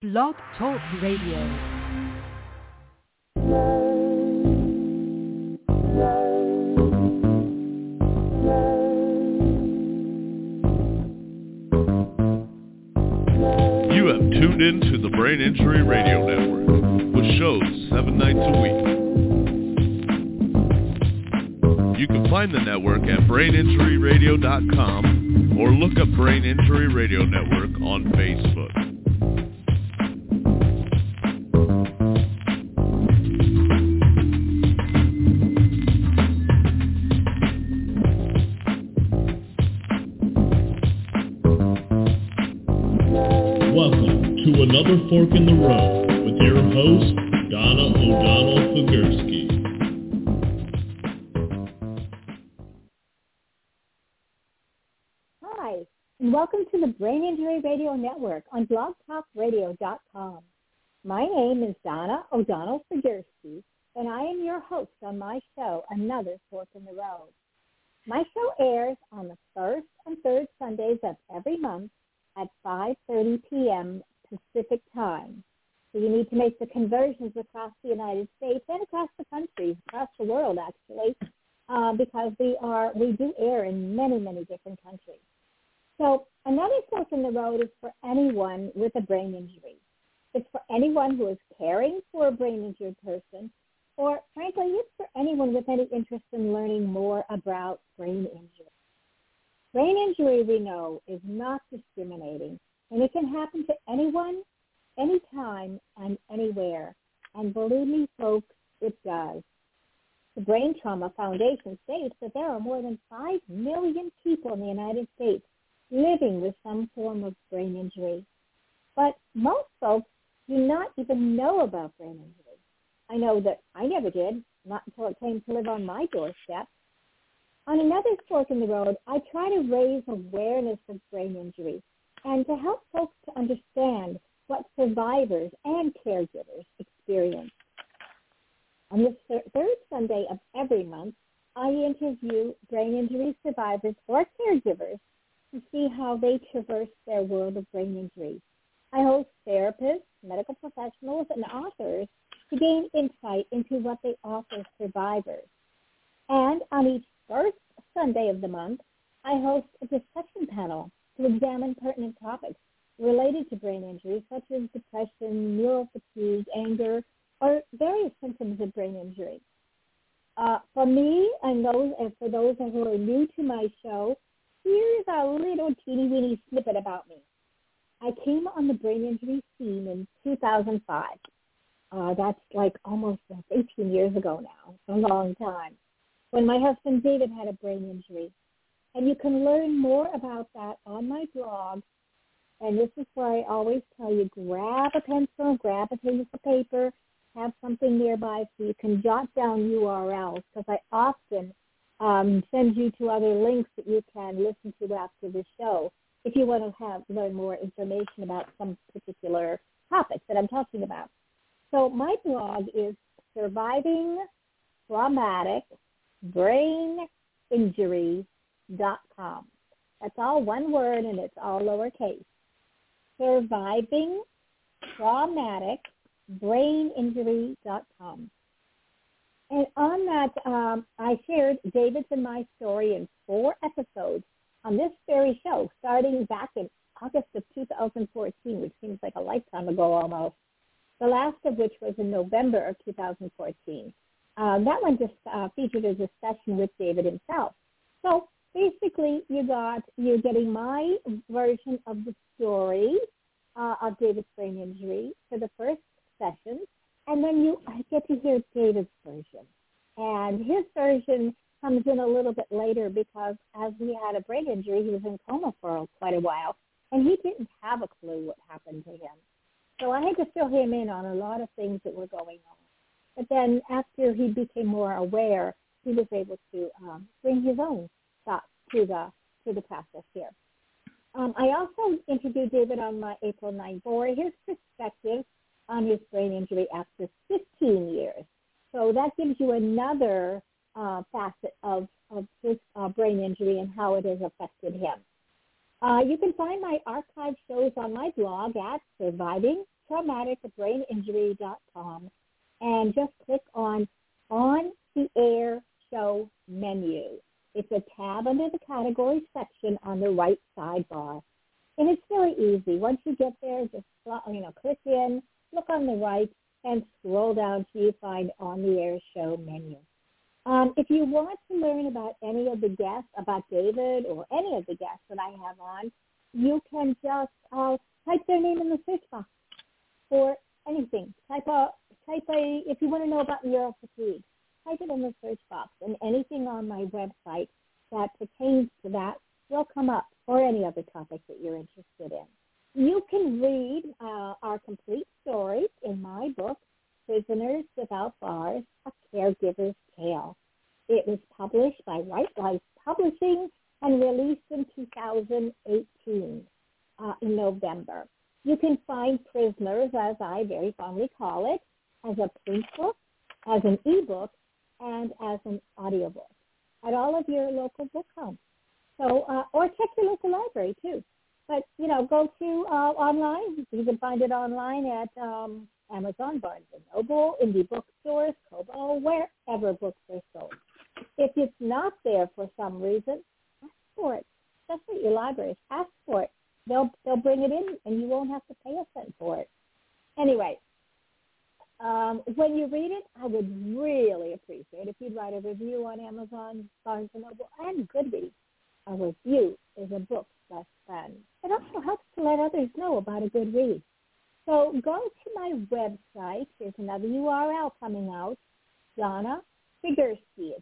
Blog Talk Radio. You have tuned in to the Brain Injury Radio Network, with shows 7 nights a week. You can find the network at braininjuryradio.com or look up Brain Injury Radio Network on Facebook. Welcome to another Fork in the Road with your host, Donna O'Donnell-Figursky. Hi, and welcome to the Brain Injury Radio Network on blogtalkradio.com. My name is Donna O'Donnell-Figursky, and I am your host on my show, Another Fork in the Road. My show airs on the first and third Sundays of every month at 5:30 p.m. Pacific Time. So you need to make the conversions across the United States and across the country, across the world actually, because we do air in many, many different countries. So Another Fork in the Road is for anyone with a brain injury. It's for anyone who is caring for a brain-injured person, or frankly, it's for anyone with any interest in learning more about brain injury. Brain injury, we know, is not discriminating, and it can happen to anyone, anytime, and anywhere. And believe me, folks, it does. The Brain Trauma Foundation states that there are more than 5 million people in the United States living with some form of brain injury. But most folks do not even know about brain injury. I know that I never did, not until it came to live on my doorstep. On Another Fork in the Road, I try to raise awareness of brain injury and to help folks to understand what survivors and caregivers experience. On the third Sunday of every month, I interview brain injury survivors or caregivers to see how they traverse their world of brain injury. I host therapists, medical professionals, and authors to gain insight into what they offer survivors. And on each first Sunday of the month, I host a discussion panel to examine pertinent topics related to brain injury, such as depression, neural fatigue, anger, or various symptoms of brain injury. For me and for those who are new to my show, here's a little teeny-weeny snippet about me. I came on the brain injury scene in 2005. That's like almost 18 years ago now. It's a long time. When my husband David had a brain injury. And you can learn more about that on my blog. And this is where I always tell you, grab a pencil, grab a piece of paper, have something nearby so you can jot down URLs, because I often send you to other links that you can listen to after the show if you want to learn more information about some particular topic that I'm talking about. So my blog is Surviving Traumatic braininjury.com. That's all one word, and it's all lowercase. Surviving Traumatic braininjury.com. And on that, I shared David's and my story in 4 episodes on this very show, starting back in August of 2014, which seems like a lifetime ago almost. The last of which was in November of 2014. That one just featured a discussion with David himself. So basically, you're getting my version of the story of David's brain injury for the first session, and then you get to hear David's version. And his version comes in a little bit later because as he had a brain injury, he was in coma for quite a while, and he didn't have a clue what happened to him. So I had to fill him in on a lot of things that were going on. But then after he became more aware, he was able to bring his own thoughts to the process here. I also interviewed David on my April 9th for his perspective on his brain injury after 15 years. So that gives you another facet of his brain injury and how it has affected him. You can find my archive shows on my blog at Surviving traumaticbraininjury.com and just click on the Air Show menu. It's a tab under the category section on the right sidebar. And it's really easy. Once you get there, just click in, look on the right, and scroll down till you find On the Air Show menu. If you want to learn about any of the guests, about David or any of the guests that I have on, you can just type their name in the search box for anything. If you want to know about neural fatigue, type it in the search box, and anything on my website that pertains to that will come up, or any other topic that you're interested in. You can read our complete story in my book, Prisoners Without Bars, A Caregiver's Tale. It was published by White Life Publishing and released in 2018 in November. You can find Prisoners, as I very fondly call it, as a print book, as an ebook, and as an audiobook at all of your local book homes. So, or check your local library too. But, go to online. You can find it online at Amazon, Barnes & Noble, indie bookstores, Kobo, wherever books are sold. If it's not there for some reason, ask for it. Especially your libraries. Ask for it. They'll bring it in, and you won't have to pay a cent for it. Anyway, when you read it, I would really appreciate if you'd write a review on Amazon, Barnes & Noble, and Goodreads. A review is a book's best friend. It also helps to let others know about a good read. So go to my website. There's another URL coming out, Donna Figursky. It's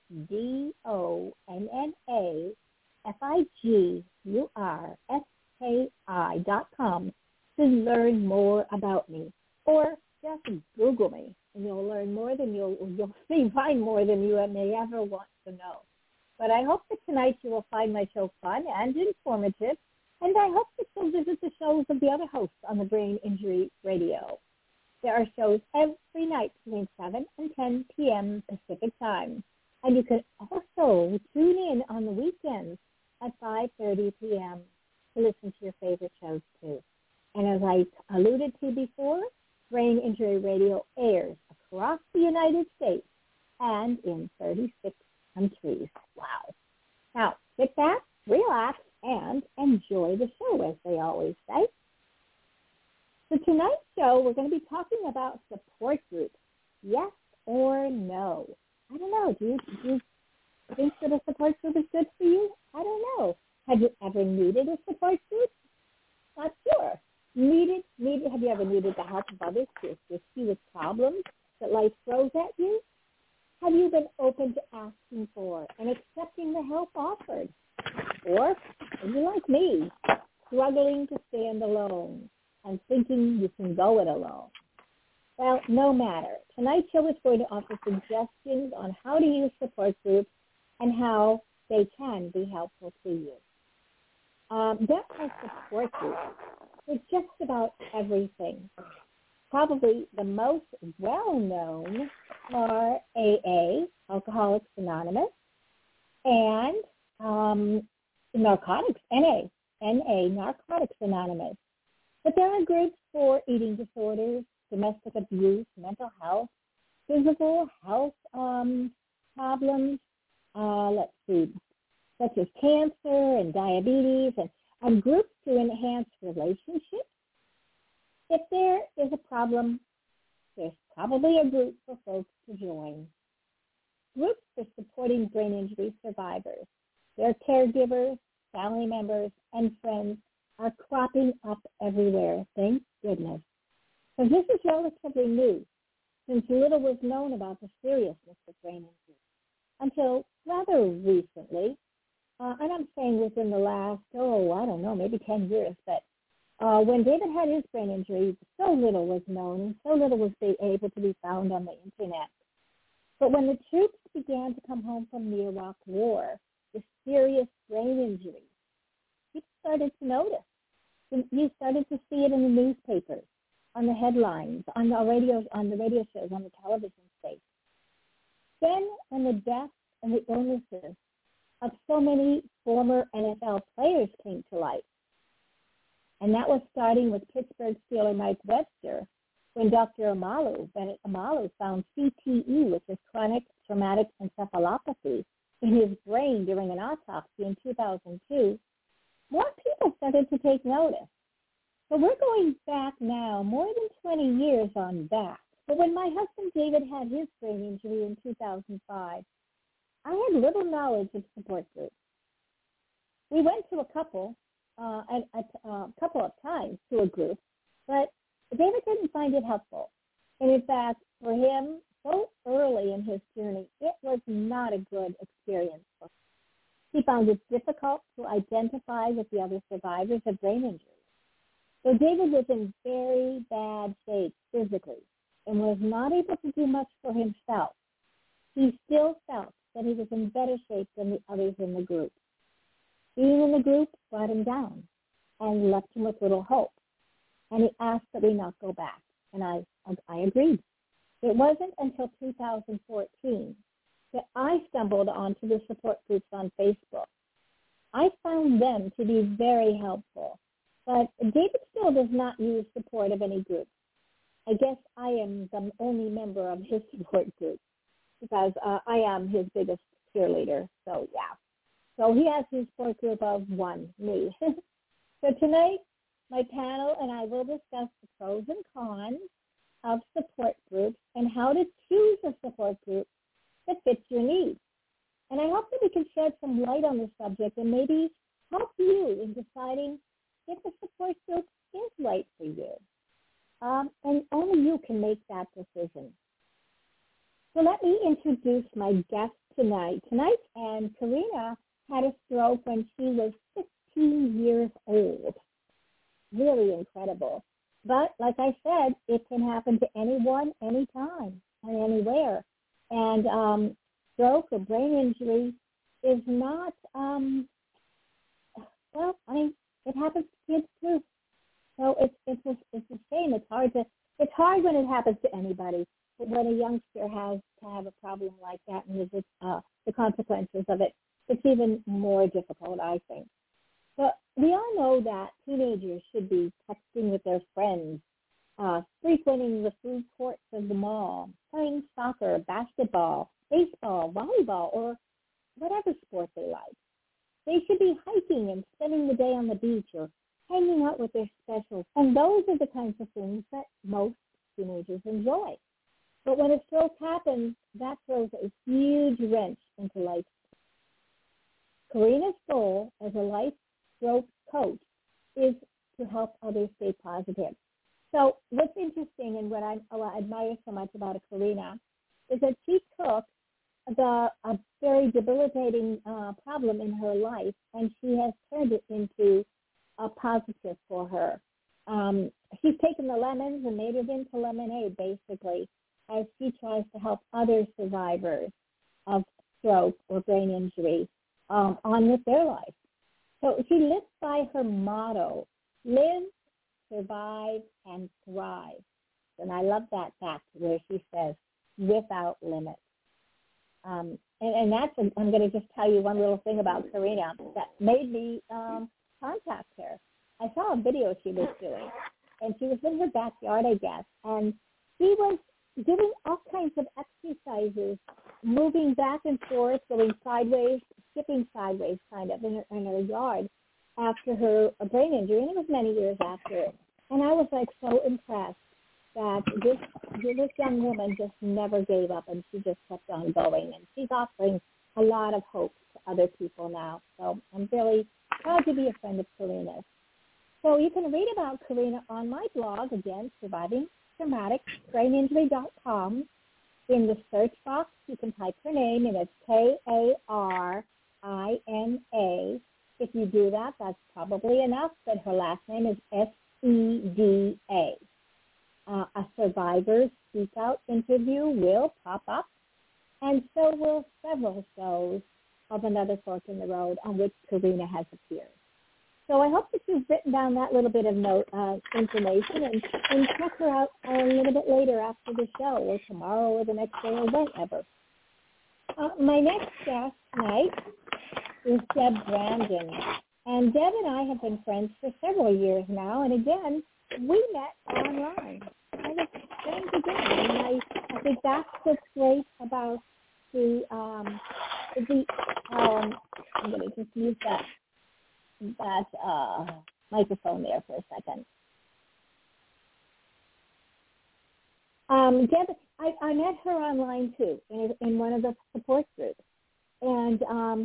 DonnaFigursky.com to learn more about me. Or just Google me, and you'll learn more than find more than you may ever want to know. But I hope that tonight you will find my show fun and informative, and I hope that you'll visit the shows of the other hosts on the Brain Injury Radio. There are shows every night between 7 and 10 p.m. Pacific time, and you can also tune in on the weekends at 5:30 p.m. to listen to your favorite shows too. And as I alluded to before, Brain Injury Radio airs across the United States and in 36 countries. Wow. Now, sit back, relax, and enjoy the show, as they always say. So tonight's show, we're going to be talking about support groups. Yes or no? I don't know. Do you think that a support group is good for you? I don't know. Have you ever needed a support group? Not sure. Have you ever needed the help of others to assist you with problems that life throws at you? Have you been open to asking for and accepting the help offered? Or are you like me, struggling to stand alone and thinking you can go it alone? Well, no matter. Tonight's show is going to offer suggestions on how to use support groups and how they can be helpful to you. There are support groups for just about everything. Probably the most well-known are AA, Alcoholics Anonymous, and Narcotics, NA, Narcotics Anonymous. But there are groups for eating disorders, domestic abuse, mental health, physical health problems, such as cancer and diabetes, and groups to enhance relationships. If there is a problem, there's probably a group for folks to join. Groups for supporting brain injury survivors, their caregivers, family members, and friends are cropping up everywhere, thank goodness. So this is relatively new, since little was known about the seriousness of brain injury until rather recently, and I'm saying within the last, maybe 10 years, but when David had his brain injury, so little was known and so little was able to be found on the Internet. But when the troops began to come home from the Iraq War with serious brain injuries, people started to notice. You started to see it in the newspapers, on the headlines, on the radio shows, on the television stations. Then when the deaths and the illnesses of so many former NFL players came to light, And that was starting with Pittsburgh Steeler Mike Webster, when Dr. Bennett Amalu, found CTE, which is chronic traumatic encephalopathy, in his brain during an autopsy in 2002, more people started to take notice. So we're going back now more than 20 years on that. But when my husband David had his brain injury in 2005, I had little knowledge of support groups. We went to a couple of times to a group, but David didn't find it helpful. And in fact, for him, so early in his journey, it was not a good experience for him. He found it difficult to identify with the other survivors of brain injury. So David was in very bad shape physically and was not able to do much for himself. He still felt that he was in better shape than the others in the group. Being in the group brought him down and left him with little hope. And he asked that we not go back. And I agreed. It wasn't until 2014 that I stumbled onto the support groups on Facebook. I found them to be very helpful. But David still does not use support of any group. I guess I am the only member of his support group because I am his biggest cheerleader. So, yeah. So he has his support group of one, me. So tonight, my panel and I will discuss the pros and cons of support groups and how to choose a support group that fits your needs. And I hope that we can shed some light on the subject and maybe help you in deciding if a support group is right for you. And only you can make that decision. So let me introduce my guest tonight. And Karina had a stroke when she was 15 years old. Really incredible. But like I said, it can happen to anyone, anytime, and anywhere. And stroke or brain injury is not, it happens to kids too. So it's a shame. It's hard when it happens to anybody. But when a youngster has to have a problem like that and the consequences of it, it's even more difficult, I think. But we all know that teenagers should be texting with their friends, frequenting the food courts of the mall, playing soccer, basketball, baseball, volleyball, or whatever sport they like. They should be hiking and spending the day on the beach or hanging out with their specials. And those are the kinds of things that most teenagers enjoy. But when a stroke happens, that throws a huge wrench into life. Karina's goal as a life stroke coach is to help others stay positive. So what's interesting and what I admire so much about Karina is that she took a very debilitating problem in her life, and she has turned it into a positive for her. She's taken the lemons and made it into lemonade, basically, as she tries to help other survivors of stroke or brain injury on with their life. So she lives by her motto, live, survive, and thrive. And I love that fact where she says, without limits. And that's, I'm going to just tell you one little thing about Karina that made me contact her. I saw a video she was doing, and she was in her backyard, I guess, and she was doing all kinds of exercises, moving back and forth, going sideways, skipping sideways kind of in her yard after her brain injury, and it was many years after it. And I was like so impressed that this young woman just never gave up, and she just kept on going. And she's offering a lot of hope to other people now. So I'm really proud to be a friend of Karina's. So you can read about Karina on my blog, again, survivingtraumaticbraininjury.com. In the search box, you can type her name, and it's Karina. If you do that, that's probably enough, but her last name is Seda. A Survivor Speak Out interview will pop up, and so will several shows of Another Fork in the Road on which Karina has appeared. So I hope that you've written down that little bit of information and check her out a little bit later after the show, or tomorrow, or the next day, or whenever. My next guest tonight is Deb Brandon. And Deb and I have been friends for several years now, and again, we met online. Kind of strange again. And I think that's what's great about I'm going to just use that microphone there for a second. Deb, I met her online too in one of the support groups, and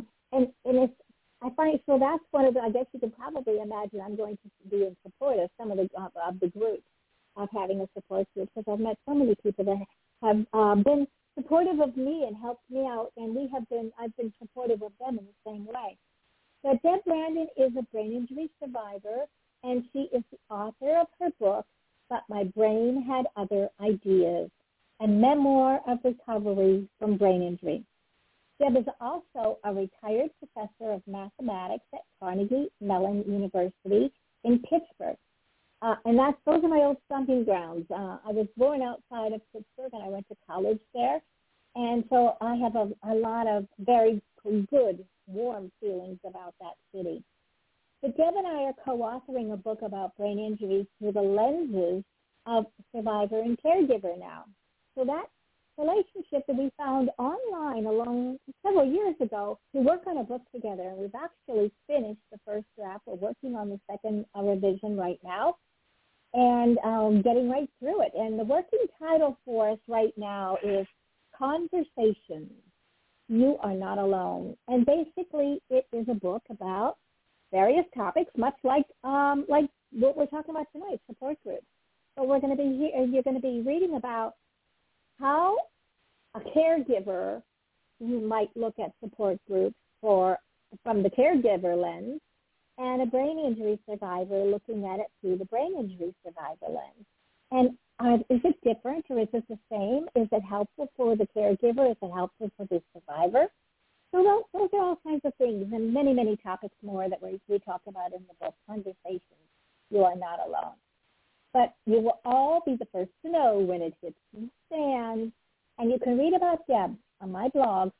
it's, I find, so that's one of the, I guess you can probably imagine I'm going to be in support of some of the groups of having a support group, because I've met so many people that have been supportive of me and helped me out, and I've been supportive of them in the same way. But Deb Brandon is a brain injury survivor, and she is the author of her book, But My Brain Had Other Ideas, a memoir of recovery from brain injury. Deb is also a retired professor of mathematics at Carnegie Mellon University in Pittsburgh. And those are my old stomping grounds. I was born outside of Pittsburgh, and I went to college there. And so I have a lot of very good, warm feelings about that city. But Deb and I are co-authoring a book about brain injuries through the lenses of survivor and caregiver now. So that relationship that we found online along several years ago to work on a book together, and we've actually finished the first draft. We're working on the second revision right now, and getting right through it. And the working title for us right now is Conversations, You Are Not Alone. And basically it is a book about various topics, much like what we're talking about tonight, support groups. So you're going to be reading about how a caregiver, you might look at support groups from the caregiver lens, and a brain injury survivor looking at it through the brain injury survivor lens. And is it different, or is it the same? Is it helpful for the caregiver? Is it helpful for the survivor? So those are all kinds of things, and many, many topics more that we talk about in the book, Conversations. You Are Not Alone. But you will all be the first to know when it hits the stand. And you can read about Deb on my blog,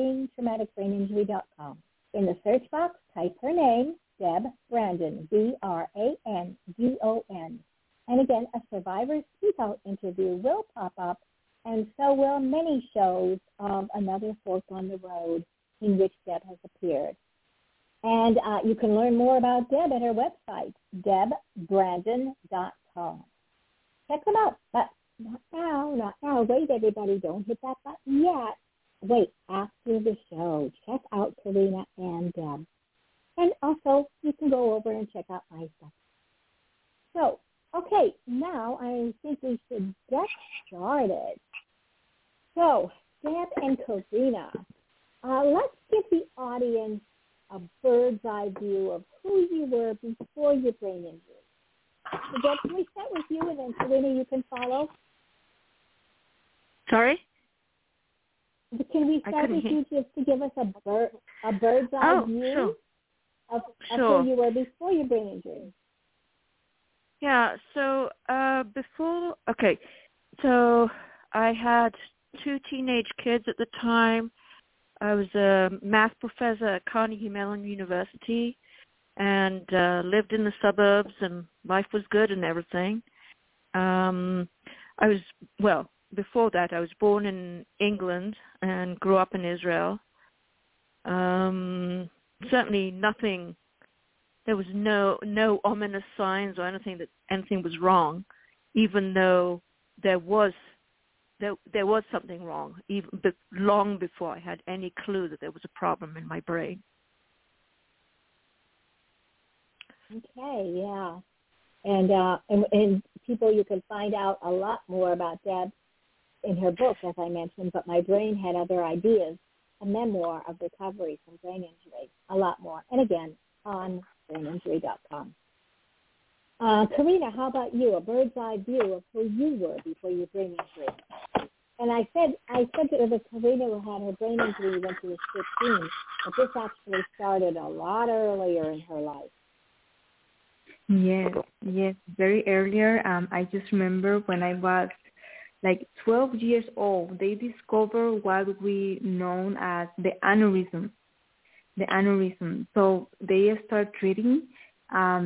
survivingtraumaticbraininjury.com. In the search box, type her name, Deb Brandon, Brandon. And again, a survivor speak-out interview will pop up, and so will many shows of Another Fork on the Road in which Deb has appeared. And you can learn more about Deb at her website, debbrandon.com. Check them out, but not now. Wait, everybody, don't hit that button yet. Wait, after the show, check out Karina and Deb. And also, you can go over and check out my stuff. So, okay, now I think we should get started. So, Deb and Karina, let's give the audience a bird's eye view of who you were before your brain injury. So, Deb, can we start with you, and then Karina, you can follow? Sorry? Can we start with you just to give us a bird's eye view of who you were before your brain injury? Yeah, so so I had 2 teenage kids at the time. I was a math professor at Carnegie Mellon University and lived in the suburbs, and life was good and everything. Before that, I was born in England and grew up in Israel. Certainly nothing. There was no ominous signs or anything that anything was wrong, even though there was something wrong, even long before I had any clue that there was a problem in my brain. Okay, yeah, and people, you can find out a lot more about Deb in her book, as I mentioned. But My Brain Had Other Ideas, a memoir of recovery from brain injury. A lot more, and again on braininjury.com. Karina, how about you? A bird's eye view of who you were before your brain injury. And I said that Karina had her brain injury when she was 15, but this actually started a lot earlier in her life. Yes, very earlier. I just remember when I was like 12 years old, they discovered what we known as the aneurysm. the aneurysm. So they start treating. I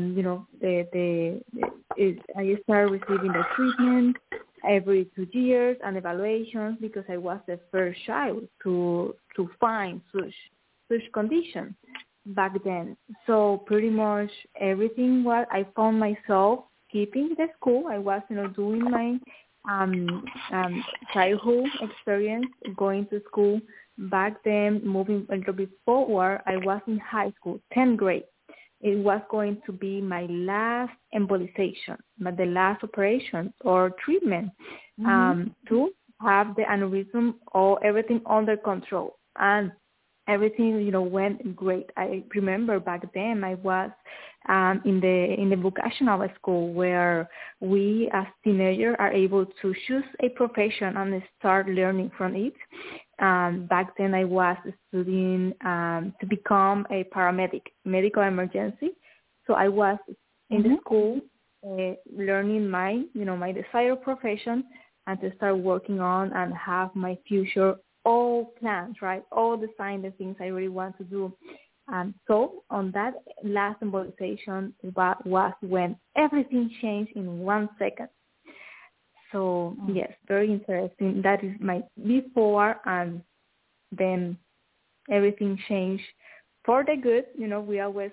started receiving the treatment every 2 years and evaluations because I was the first child to find such condition back then. So pretty much everything I found myself keeping the school. I was, doing my childhood experience, going to school. Back then, moving a little bit forward, I was in high school, 10th grade. It was going to be my last embolization, but the last operation or treatment to have the aneurysm or everything under control. And everything, went great. I remember back then I was in the vocational school where we as teenagers are able to choose a profession and start learning from it. Back then I was studying to become a paramedic, medical emergency. So I was in the school learning my desired profession and to start working on and have my future all plans, right? All designed the things I really want to do. So on that last embolization was when everything changed in 1 second. So yes, very interesting. That is my before, and then everything changed for the good. We always,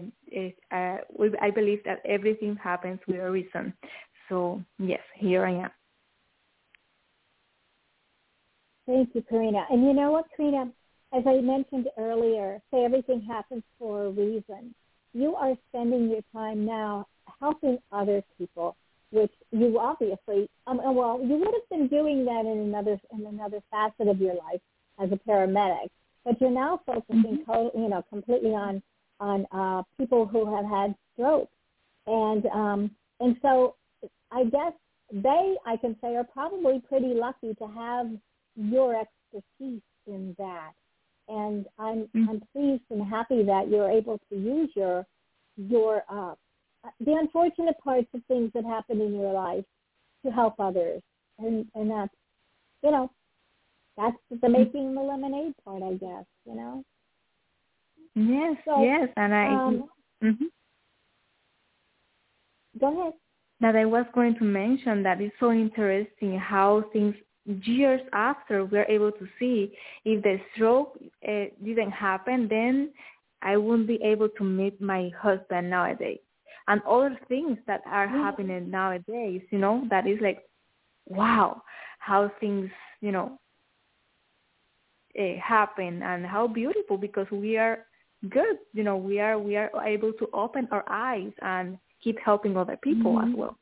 I believe that everything happens with a reason. So yes, here I am. Thank you, Karina. And you know what, Karina? As I mentioned earlier, say everything happens for a reason. You are spending your time now helping other people, which you obviously, you would have been doing that in another facet of your life as a paramedic, but you're now focusing completely on people who have had stroke, and so I guess I can say, are probably pretty lucky to have your expertise in that. And I'm pleased and happy that you're able to use your the unfortunate parts of things that happen in your life to help others, and that's that's the making the lemonade part, I guess. Yes, so, yes, and go ahead. That I was going to mention that it's so interesting how things years after we're able to see if the stroke didn't happen, then I wouldn't be able to meet my husband nowadays. And other things that are happening nowadays, that is like, wow, how things, happen and how beautiful, because we are good, we are able to open our eyes and keep helping other people as well.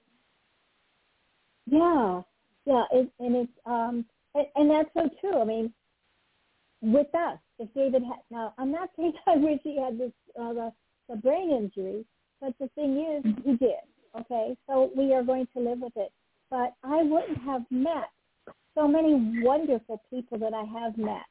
Yeah. Yeah, and that's so true. I mean, with us, if David had, now I'm not saying I wish he had this the brain injury, but the thing is, he did. Okay, so we are going to live with it. But I wouldn't have met so many wonderful people that I have met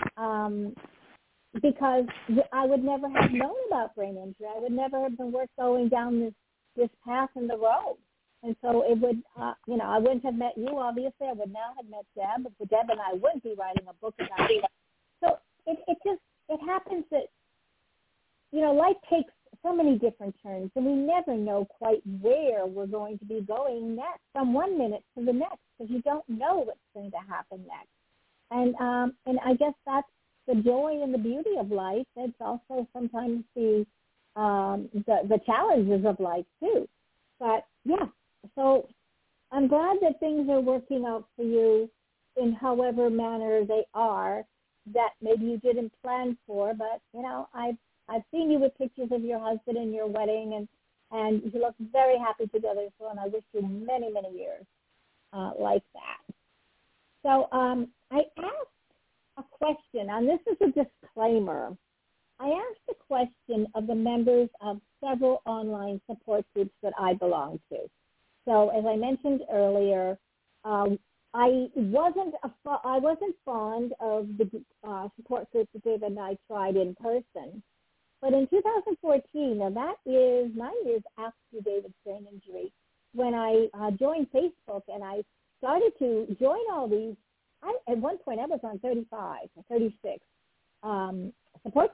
because I would never have known about brain injury. I would never have been going down this path in the road. And so it would, I wouldn't have met you, obviously. I would now have met Deb, but Deb and I wouldn't be writing a book about it. So it happens that, life takes so many different turns, and we never know quite where we're going to be going next, from 1 minute to the next, because you don't know what's going to happen next. And I guess that's the joy and the beauty of life. It's also sometimes the challenges of life, too. But, yeah. So I'm glad that things are working out for you in however manner they are that maybe you didn't plan for. But, I've seen you with pictures of your husband and your wedding, and you look very happy together. So, and I wish you many, many years like that. So I asked a question, and this is a disclaimer. I asked a question of the members of several online support groups that I belong to. So as I mentioned earlier, I wasn't fond of the support groups that David and I tried in person. But in 2014, now that is 9 years after David's brain injury, when I joined Facebook and I started to join all these, at one point I was on 35 or 36 support groups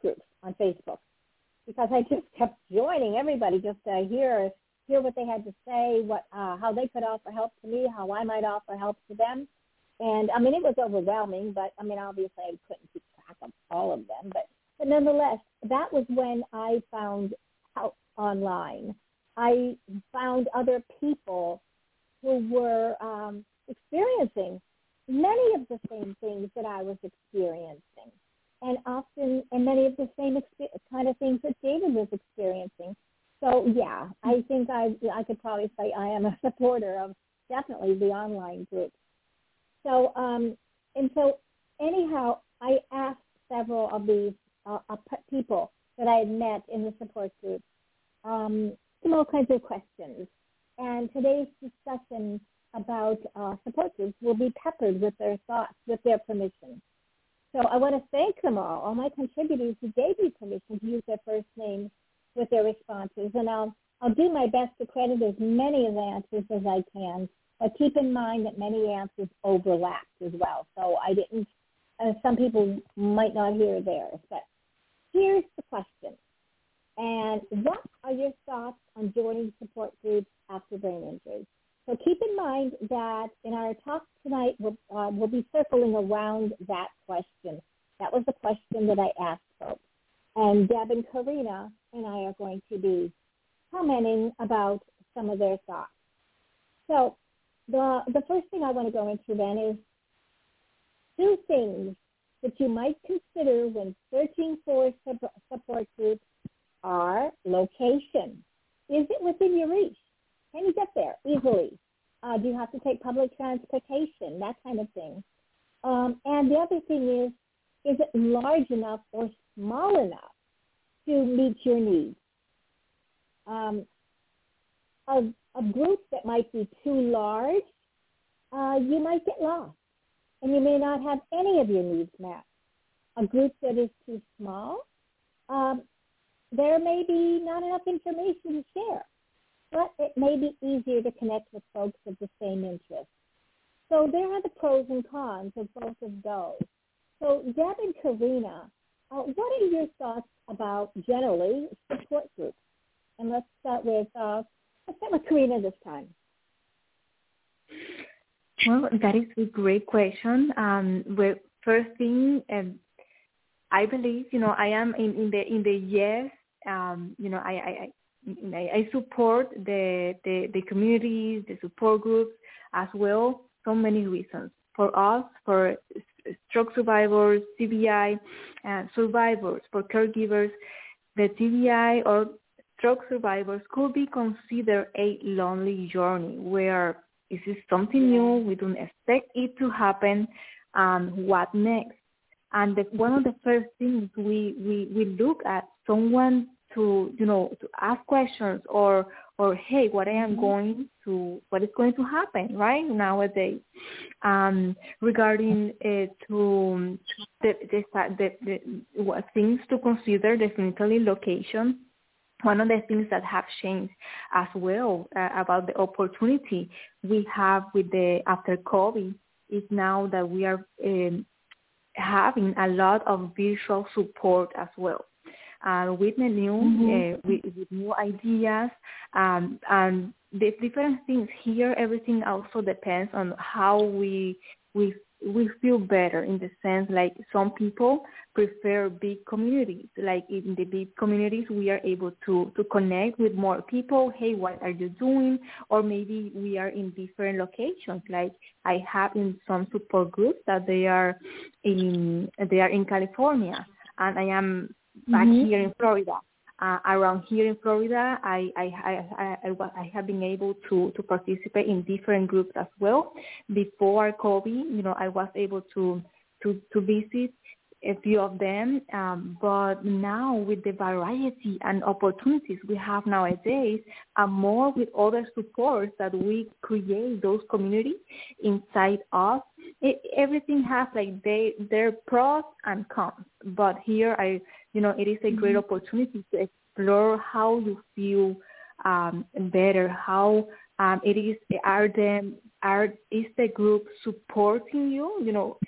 on Facebook because I just kept joining everybody just to hear what they had to say, how they could offer help to me, how I might offer help to them. And, I mean, it was overwhelming, but, I mean, obviously I couldn't keep track of all of them. But nonetheless, that was when I found help online. I found other people who were experiencing many of the same things that I was experiencing, and many of the same kind of things that David was experiencing. So, yeah, I think I could probably say I am a supporter of definitely the online group. So, anyhow, I asked several of these people that I had met in the support group some all kinds of questions. And today's discussion about support groups will be peppered with their thoughts, with their permission. So I want to thank them all my contributors who gave me permission to use their first names with their responses. And I'll do my best to credit as many of the answers as I can, but keep in mind that many answers overlapped as well. So I didn't, some people might not hear theirs, but here's the question. And what are your thoughts on joining support groups after brain injury? So keep in mind that in our talk tonight, we'll be circling around that question. That was the question that I asked folks. And Deb and Karina and I are going to be commenting about some of their thoughts. So the first thing I want to go into then is 2 things that you might consider when searching for support groups are location. Is it within your reach? Can you get there easily? Do you have to take public transportation? That kind of thing. And the other thing is it large enough or small enough to meet your needs? A group that might be too large, you might get lost, and you may not have any of your needs met. A group that is too small, there may be not enough information to share, but it may be easier to connect with folks of the same interests. So there are the pros and cons of both of those. So Deb and Karina, what are your thoughts about generally support groups? And let's start with Karina this time. Well, that is a great question. First thing, I believe, I am in the yes. I support the communities, the support groups as well. So many reasons for us, for stroke survivors, TBI survivors, for caregivers. The TBI or stroke survivors could be considered a lonely journey where this is something new, we don't expect it to happen, what next? And one of the first things we look at someone to ask questions or hey, what is going to happen right nowadays? Regarding to what things to consider, definitely location. One of the things that have changed as well about the opportunity we have with after COVID is now that we are having a lot of virtual support as well. With the new with new ideas and the different things here, everything also depends on how we feel better, in the sense like some people prefer big communities. Like in the big communities, we are able to connect with more people. Hey, what are you doing? Or maybe we are in different locations. Like I have in some support groups that they are in California, and I am back here in Florida. Around here in Florida, I have been able to participate in different groups as well. Before COVID, I was able to visit a few of them, but now with the variety and opportunities we have nowadays, and more with other supports that we create those communities inside us, everything has like their pros and cons. But here it is a great opportunity to explore how you feel better, how is the group supporting you,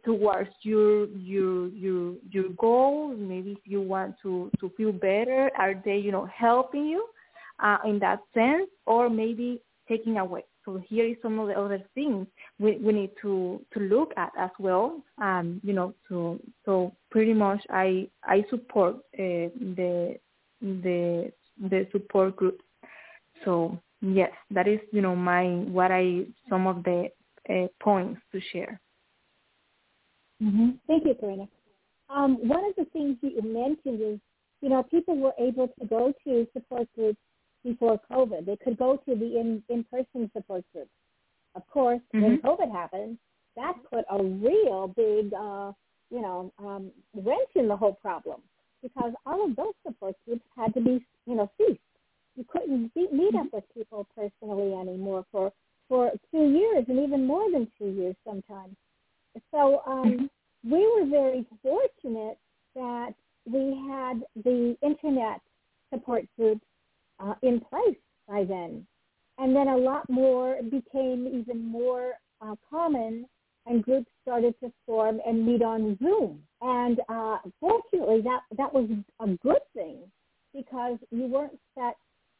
towards your goals. Maybe if you want to feel better, are they, helping you in that sense, or maybe taking away? So here is some of the other things we need to look at as well. So pretty much I support the support group. So yes, that is some of the points to share. Mm-hmm. Thank you, Karina. One of the things that you mentioned is, people were able to go to support groups before COVID. They could go to the in-person support groups. Of course, when COVID happened, that put a real big, wrench in the whole problem, because all of those support groups had to be, ceased. You couldn't meet up with people personally anymore for 2 years, and even more than 2 years sometimes. So we were very fortunate that we had the Internet support groups in place by then. And then a lot more became even more common, and groups started to form and meet on Zoom. And fortunately, that was a good thing, because you weren't set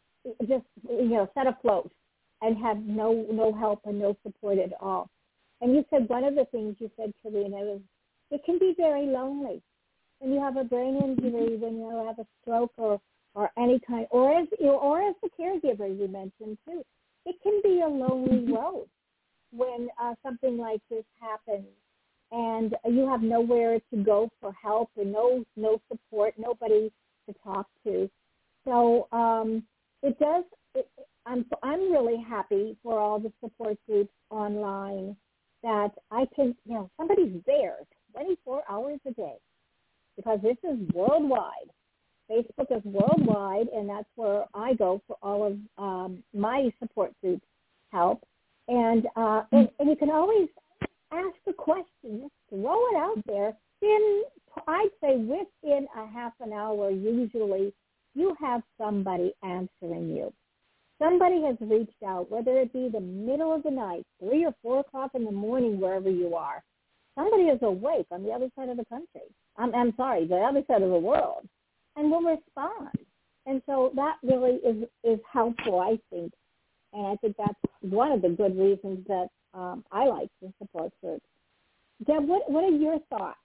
afloat and had no help and no support at all. And you said one of the things you said, Karina, is it can be very lonely when you have a brain injury, when you have a stroke or any kind, or as the caregiver you mentioned too. It can be a lonely road when something like this happens, and you have nowhere to go for help, and no support, nobody to talk to. So it does. I'm really happy for all the support groups online that I can, somebody's there 24 hours a day, because this is worldwide. Facebook is worldwide, and that's where I go for all of my support groups help. And you can always ask a question, just throw it out there. I'd say within a half an hour, usually, you have somebody answering you. Somebody has reached out, whether it be the middle of the night, 3 or 4 o'clock in the morning, wherever you are. Somebody is awake on the other side of the country. The other side of the world, and will respond. And so that really is helpful, I think. And I think that's one of the good reasons that I like the support groups. Deb, what are your thoughts?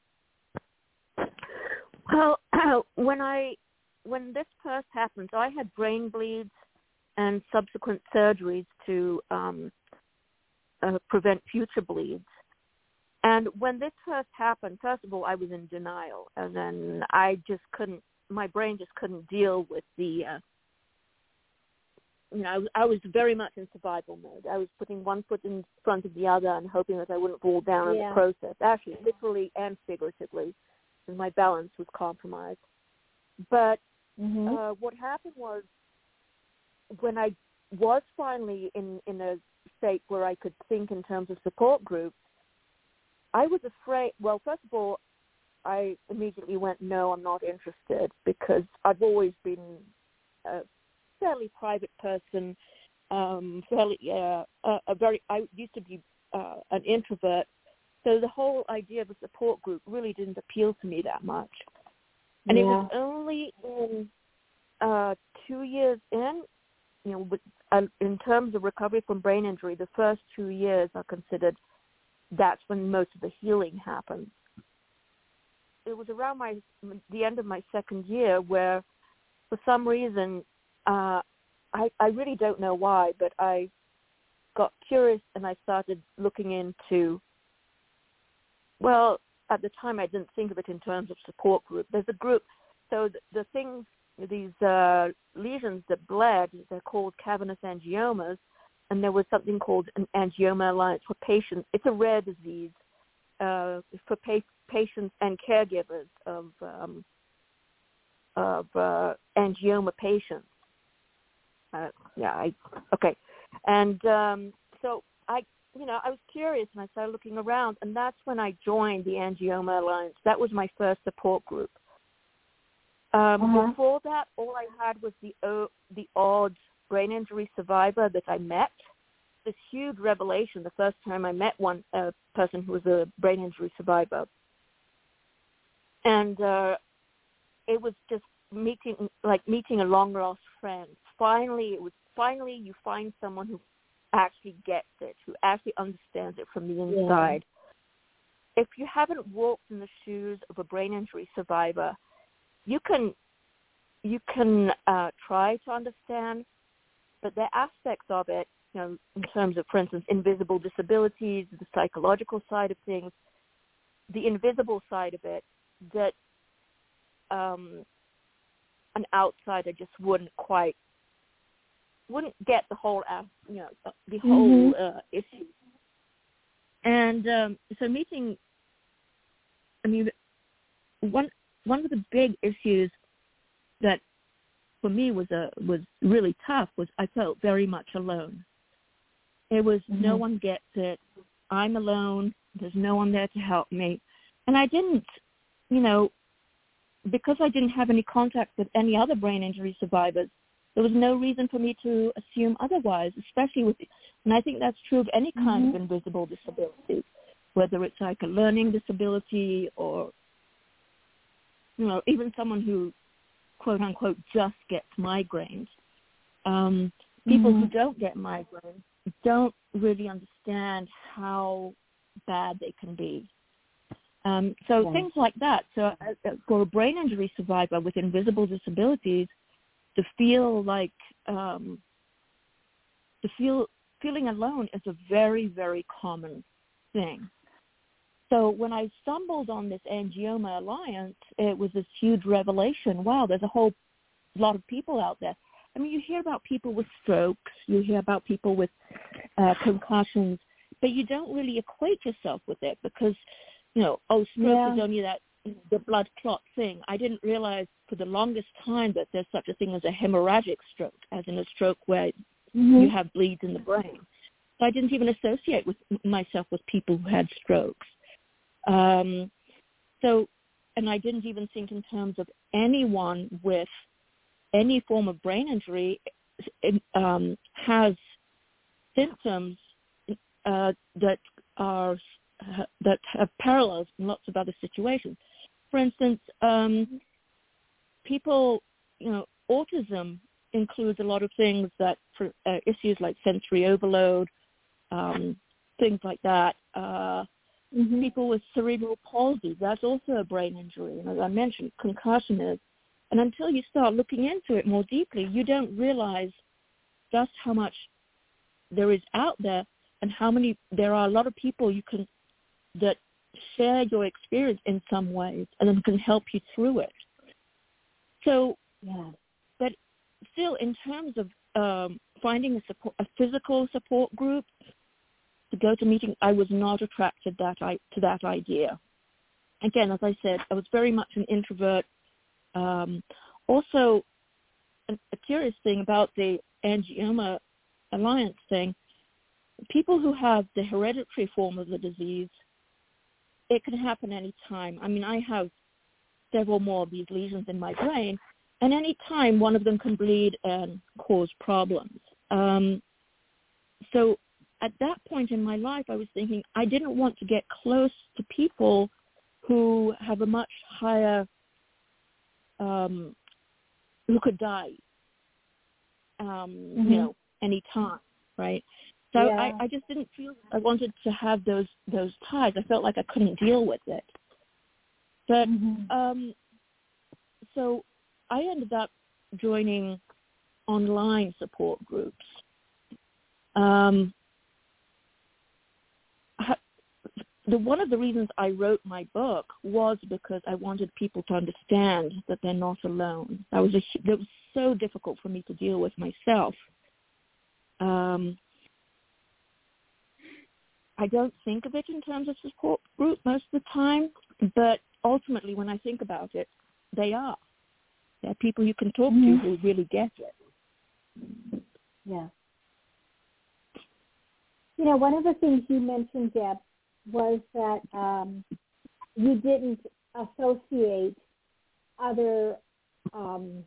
Well, when this first happened, so I had brain bleeds and subsequent surgeries to prevent future bleeds. And when this first happened, first of all, I was in denial, and then my brain just couldn't deal with the, I was very much in survival mode. I was putting one foot in front of the other and hoping that I wouldn't fall down in the process, actually, literally and figuratively, because my balance was compromised. But what happened was, when I was finally in a state where I could think in terms of support groups, I was afraid. Well, first of all, I immediately went, no, I'm not interested, because I've always been a fairly private person, I used to be an introvert, so the whole idea of a support group really didn't appeal to me that much. And it was only in 2 years in, in terms of recovery from brain injury, the first 2 years are considered, that's when most of the healing happens. It was around the end of my second year where, for some reason, I really don't know why, but I got curious and I started looking into, well, at the time I didn't think of it in terms of support group. There's a group, so the things, these lesions that bled, they're called cavernous angiomas, and there was something called an Angioma Alliance for patients. It's a rare disease for patients and caregivers of angioma patients. Okay. And so I was curious, and I started looking around, and that's when I joined the Angioma Alliance. That was my first support group. Before that, all I had was the odd brain injury survivor that I met this huge revelation the first time I met one person who was a brain injury survivor. And it was just meeting a long-lost friend. Finally you find someone who actually gets it, who actually understands it from the inside. Yeah. If you haven't walked in the shoes of a brain injury survivor, you can try to understand, but there are aspects of it, in terms of, for instance, invisible disabilities, the psychological side of things, the invisible side of it that an outsider just wouldn't get the whole issue. And so meeting, one of the big issues that for me was really tough was I felt very much alone. It was no one gets it. I'm alone. There's no one there to help me. And I didn't, because I didn't have any contact with any other brain injury survivors, there was no reason for me to assume otherwise, especially and I think that's true of any kind of invisible disability, whether it's like a learning disability or, even someone who, quote unquote, just gets migraines. People who don't get migraines don't really understand how bad they can be. Things like that. So for a brain injury survivor with invisible disabilities, to feel like feeling alone is a very, very common thing. So when I stumbled on this Angioma Alliance, it was this huge revelation. Wow, there's a whole lot of people out there. You hear about people with strokes, you hear about people with concussions, but you don't really equate yourself with it because, stroke is only the blood clot thing. I didn't realize for the longest time that there's such a thing as a hemorrhagic stroke, as in a stroke where you have bleeds in the brain. So I didn't even associate myself with people who had strokes. And I didn't even think in terms of anyone with any form of brain injury has symptoms that have parallels in lots of other situations. For instance, people, autism includes a lot of things that for issues like sensory overload, things like that. People with cerebral palsy, that's also a brain injury. And as I mentioned, concussion is. And until you start looking into it more deeply, you don't realize just how much there is out there and there are a lot of people that share your experience in some ways and then can help you through it. So, but still in terms of finding a physical support group to go to meeting, I was not attracted to that idea. Again, as I said, I was very much an introvert. Also, a curious thing about the Angioma Alliance thing, people who have the hereditary form of the disease, it can happen any time. I have several more of these lesions in my brain, and any time one of them can bleed and cause problems. So at that point in my life, I was thinking I didn't want to get close to people who have a much higher who could die, any time, right? So I just didn't feel I wanted to have those ties. I felt like I couldn't deal with it. But so I ended up joining online support groups. One of the reasons I wrote my book was because I wanted people to understand that they're not alone. That was so difficult for me to deal with myself. I don't think of it in terms of support group most of the time, but ultimately when I think about it, they are. They're people you can talk to who really get it. Yeah. One of the things you mentioned, Deb, was that you didn't associate other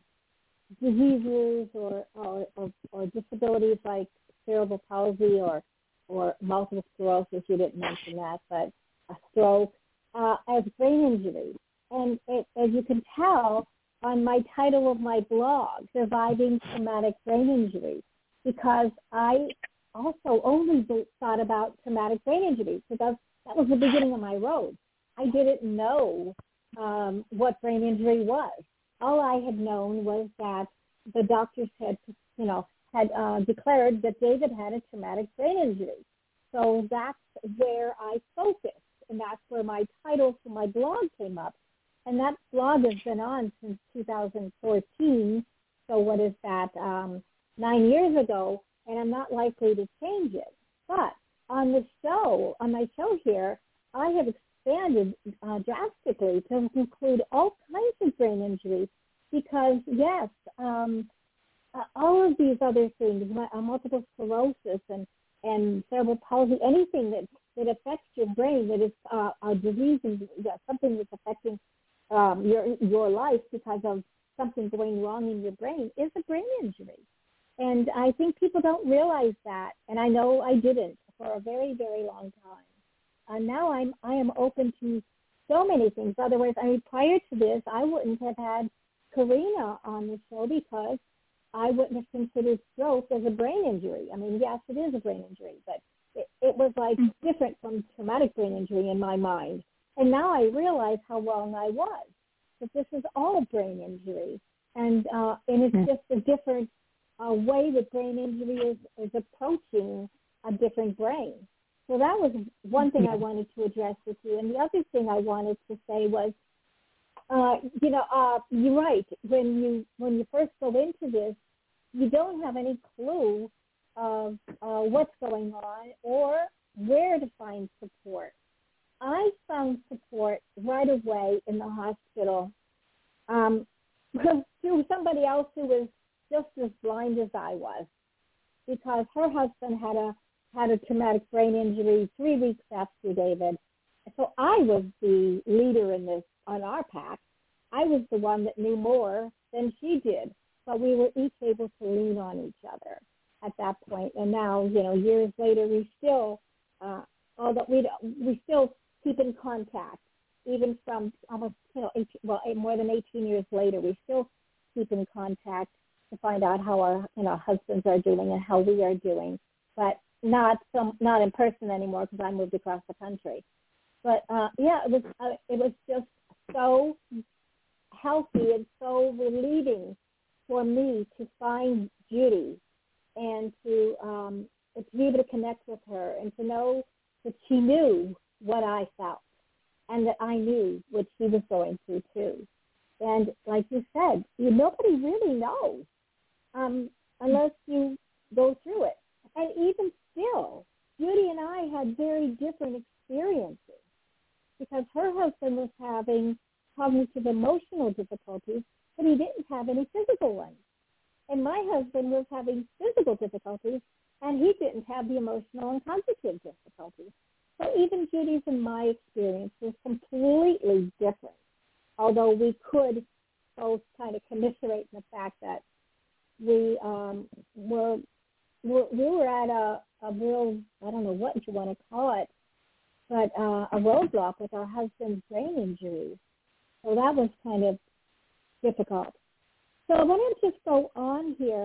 diseases or disabilities like cerebral palsy or or multiple sclerosis, you didn't mention that, but a stroke, as brain injury. And as you can tell on my title of my blog, Surviving Traumatic Brain Injury, because I also only thought about traumatic brain injury, because that was the beginning of my road. I didn't know what brain injury was. All I had known was that the doctors had declared that David had a traumatic brain injury. So that's where I focused, and that's where my title for my blog came up. And that blog has been on since 2014. So what is that, 9 years ago, and I'm not likely to change it. But on my show here, I have expanded drastically to include all kinds of brain injuries because, yes, all of these other things, multiple sclerosis and cerebral palsy, anything that affects your brain, that is a disease, something that's affecting your life because of something going wrong in your brain, is a brain injury. And I think people don't realize that, and I know I didn't for a very, very long time. And now I am open to so many things. Otherwise, prior to this, I wouldn't have had Karina on the show because I wouldn't have considered stroke as a brain injury. I mean, yes, it is a brain injury, but it was like different from traumatic brain injury in my mind. And now I realize how wrong I was, that this is all brain injury. And it's just a different way that brain injury is approaching a different brain. So that was one thing I wanted to address with you. And the other thing I wanted to say was, you're right. When you first go into this, you don't have any clue of what's going on or where to find support. I found support right away in the hospital through somebody else who was just as blind as I was, because her husband had a traumatic brain injury 3 weeks after David. So I was the leader in this on our pack. I was the one that knew more than she did, but we were each able to lean on each other at that point. And now, years later, we still, although we still keep in contact, even from almost, more than 18 years later, we still keep in contact to find out how our husbands are doing and how we are doing, but not in person anymore because I moved across the country. But it was just so healthy and so relieving for me to find Judy and to be able to connect with her and to know that she knew what I felt and that I knew what she was going through too. And like you said, nobody really knows unless you go through it. And even still, Judy and I had very different experiences because her husband was having cognitive emotional difficulties, but he didn't have any physical ones. And my husband was having physical difficulties, and he didn't have the emotional and cognitive difficulties. So even Judy's and my experience was completely different, although we could both kind of commiserate in the fact that we were at a real, I don't know what you want to call it, but a roadblock with our husband's brain injuries. So that was kind of difficult. So I want to just go on here.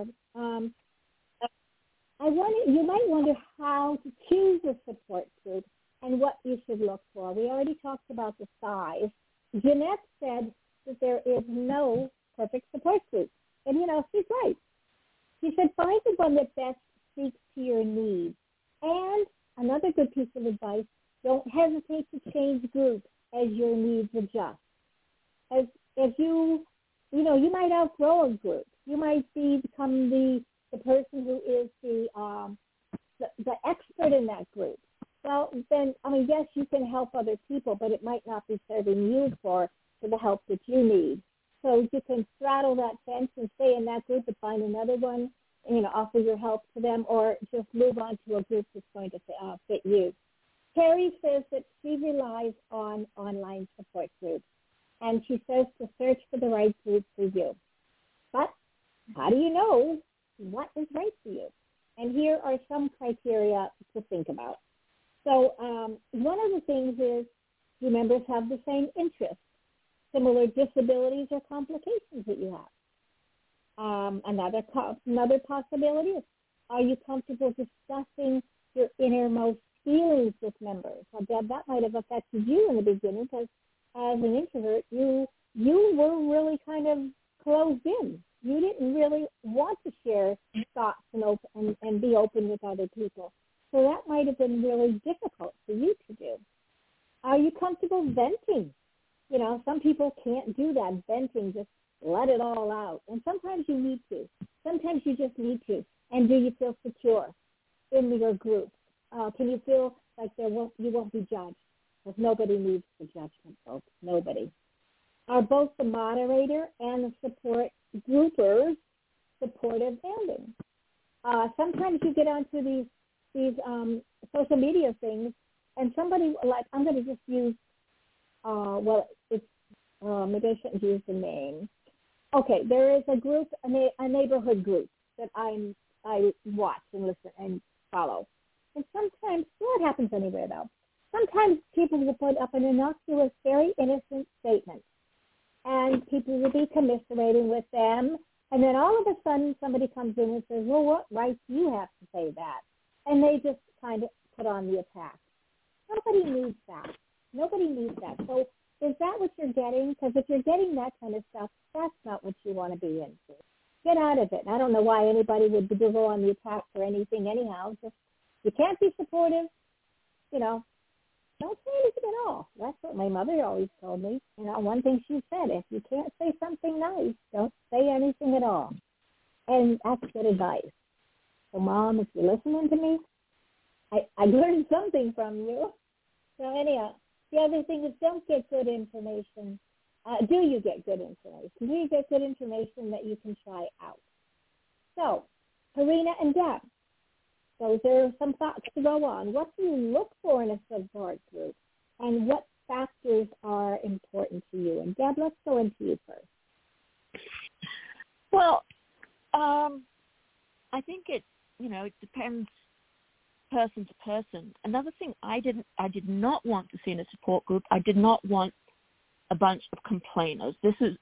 You might wonder how to choose a support group and what you should look for. We already talked about the size. Jeanette said that there is no perfect support group. And, she's right. She said, find the one that best speaks to your needs. And another good piece of advice, don't hesitate to change groups as your needs adjust. As you might outgrow a group. You might become the person who is the expert in that group. Well, then, yes, you can help other people, but it might not be serving you for the help that you need. So you can straddle that fence and stay in that group and find another one, offer your help to them, or just move on to a group that's going to fit you. Terry says that she relies on online support groups, and she says to search for the right group for you. But how do you know what is right for you? And here are some criteria to think about. So one of the things is, do members have the same interests, similar disabilities or complications that you have? Another possibility is, are you comfortable discussing your innermost feelings with members? Well, Deb, that might have affected you in the beginning because as an introvert, you were really kind of closed in. You didn't really want to share thoughts and be open with other people. So that might have been really difficult for you to do. Are you comfortable venting? You know, some people can't do that, venting, just let it all out. And sometimes you need to. Sometimes you just need to. And do you feel secure in your group? Can you feel like you won't be judged? Because nobody needs the judgment, folks. Nobody. Are both the moderator and the support groupers supportive ending? Sometimes you get onto these social media things, and somebody, like, I'm going to just use, maybe I shouldn't use the name. Okay, there is a group, a neighborhood group that I watch and listen and follow. And sometimes, well, it happens anywhere though. Sometimes people will put up an innocuous, very innocent statement, and people will be commiserating with them. And then all of a sudden, somebody comes in and says, well, what right do you have to say that? And they just kind of put on the attack. Nobody needs that. Nobody needs that. So is that what you're getting? Because if you're getting that kind of stuff, that's not what you want to be into. Get out of it. I don't know why anybody would go on the attack for anything anyhow. Just, you can't be supportive, you know, don't say anything at all. That's what my mother always told me. You know, one thing she said, if you can't say something nice, don't say anything at all. And that's good advice. So, Mom, if you're listening to me, I learned something from you. So anyhow, the other thing is, don't get good information. Do you get good information? Do you get good information that you can try out? So, Karina and Deb, those are some thoughts to go on. What do you look for in a support group, and what factors are important to you? And Deb, let's go into you first. Well, I think it depends person to person. Another thing I did not want to see in a support group, I did not want a bunch of complainers. This was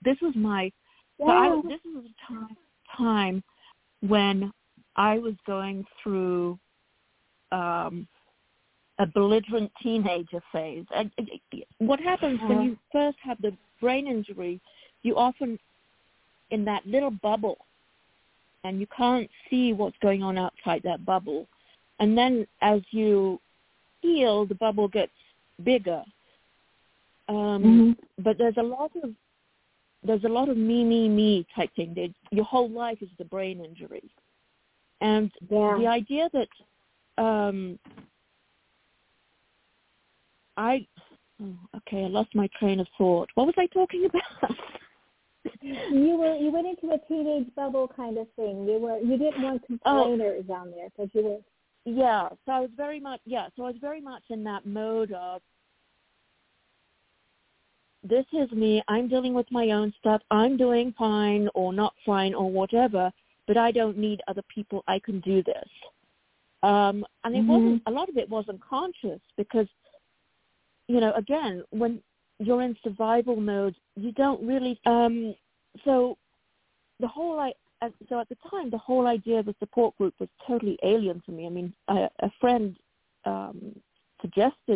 a time when I was going through a belligerent teenager phase. And what happens when you first have the brain injury, you often in that little bubble, and you can't see what's going on outside that bubble. And then as you heal, the bubble gets bigger. But there's a lot of me type thing. Your whole life is the brain injury. And the idea that I lost my train of thought. What was I talking about? You went into a teenage bubble kind of thing. You didn't want complainers on there because you were. Yeah, so I was very much in that mode of, this is me, I'm dealing with my own stuff, I'm doing fine or not fine or whatever, but I don't need other people, I can do this. And it wasn't, a lot of it wasn't conscious because, again, when you're in survival mode, you don't really, so at the time, the whole idea of a support group was totally alien to me. I mean, a friend suggested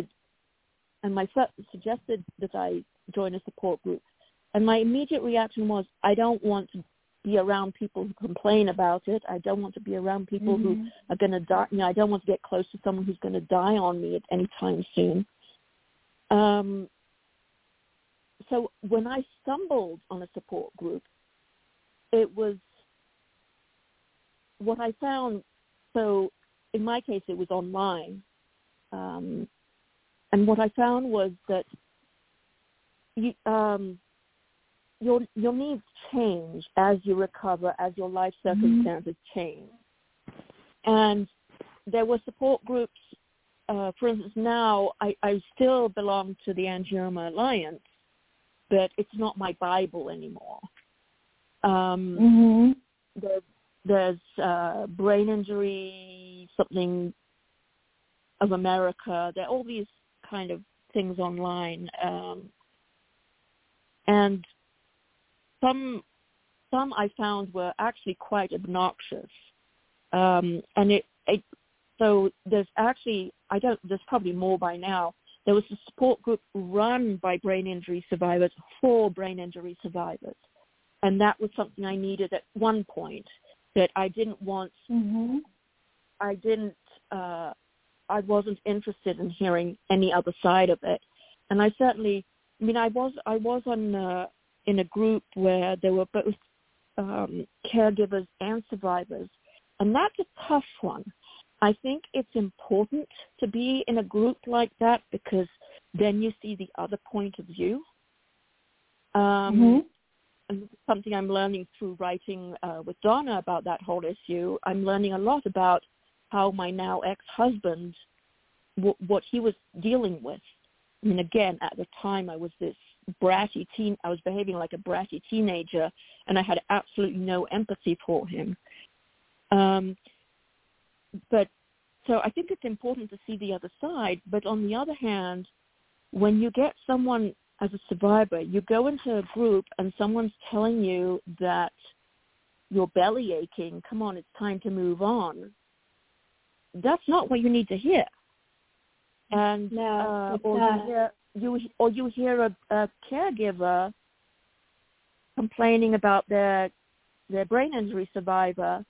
that I join a support group. And my immediate reaction was, I don't want to be around people who complain about it. I don't want to be around people who are going to die. I don't want to get close to someone who's going to die on me at any time soon. So when I stumbled on a support group, it was what I found. So in my case, it was online. And what I found was that your needs change as you recover, as your life circumstances change. And there were support groups. For instance, now I still belong to the Angioma Alliance, but it's not my Bible anymore. there's Brain Injury, something of America. There are all these kind of things online, and some I found were actually quite obnoxious, and so there's actually, there's probably more by now. There was a support group run by brain injury survivors for brain injury survivors, and that was something I needed at one point that I didn't want. Mm-hmm. I wasn't interested in hearing any other side of it, and I certainly, I was on in a group where there were both caregivers and survivors, and that's a tough one. I think it's important to be in a group like that because then you see the other point of view. And something I'm learning through writing with Donna about that whole issue. I'm learning a lot about how my now ex-husband, what he was dealing with. Again, at the time I was this I was behaving like a bratty teenager, and I had absolutely no empathy for him. But so I think it's important to see the other side. But on the other hand, when you get someone as a survivor, you go into a group and someone's telling you that you're belly aching, come on, it's time to move on. That's not what you need to hear. And you hear a caregiver complaining about their brain injury survivor,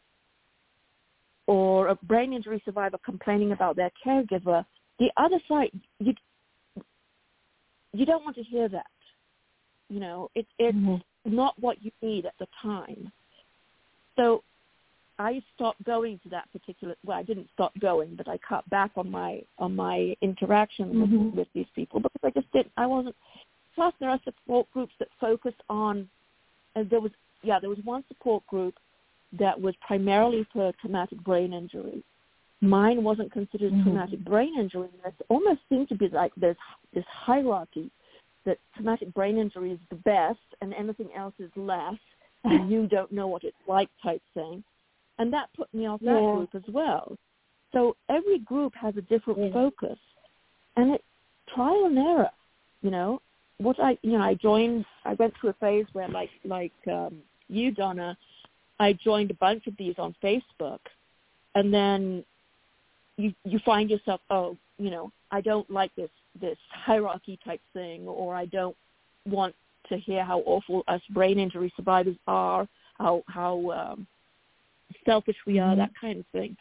or a brain injury survivor complaining about their caregiver. The other side, you don't want to hear that. It's not what you need at the time. So I stopped going to that particular. Well, I didn't stop going, but I cut back on my interaction with these people because I just didn't. I wasn't. Plus, there are support groups that focus on. There was one support group that was primarily for traumatic brain injury. Mine wasn't considered traumatic brain injury. It almost seemed to be like there's this hierarchy that traumatic brain injury is the best and anything else is less, and you don't know what it's like type thing. And that put me off that group as well. So every group has a different focus, and it's trial and error. I went through a phase where like you, Donna, I joined a bunch of these on Facebook, and then you find yourself, I don't like this hierarchy type thing, or I don't want to hear how awful us brain injury survivors are, how selfish we are, that kind of thing.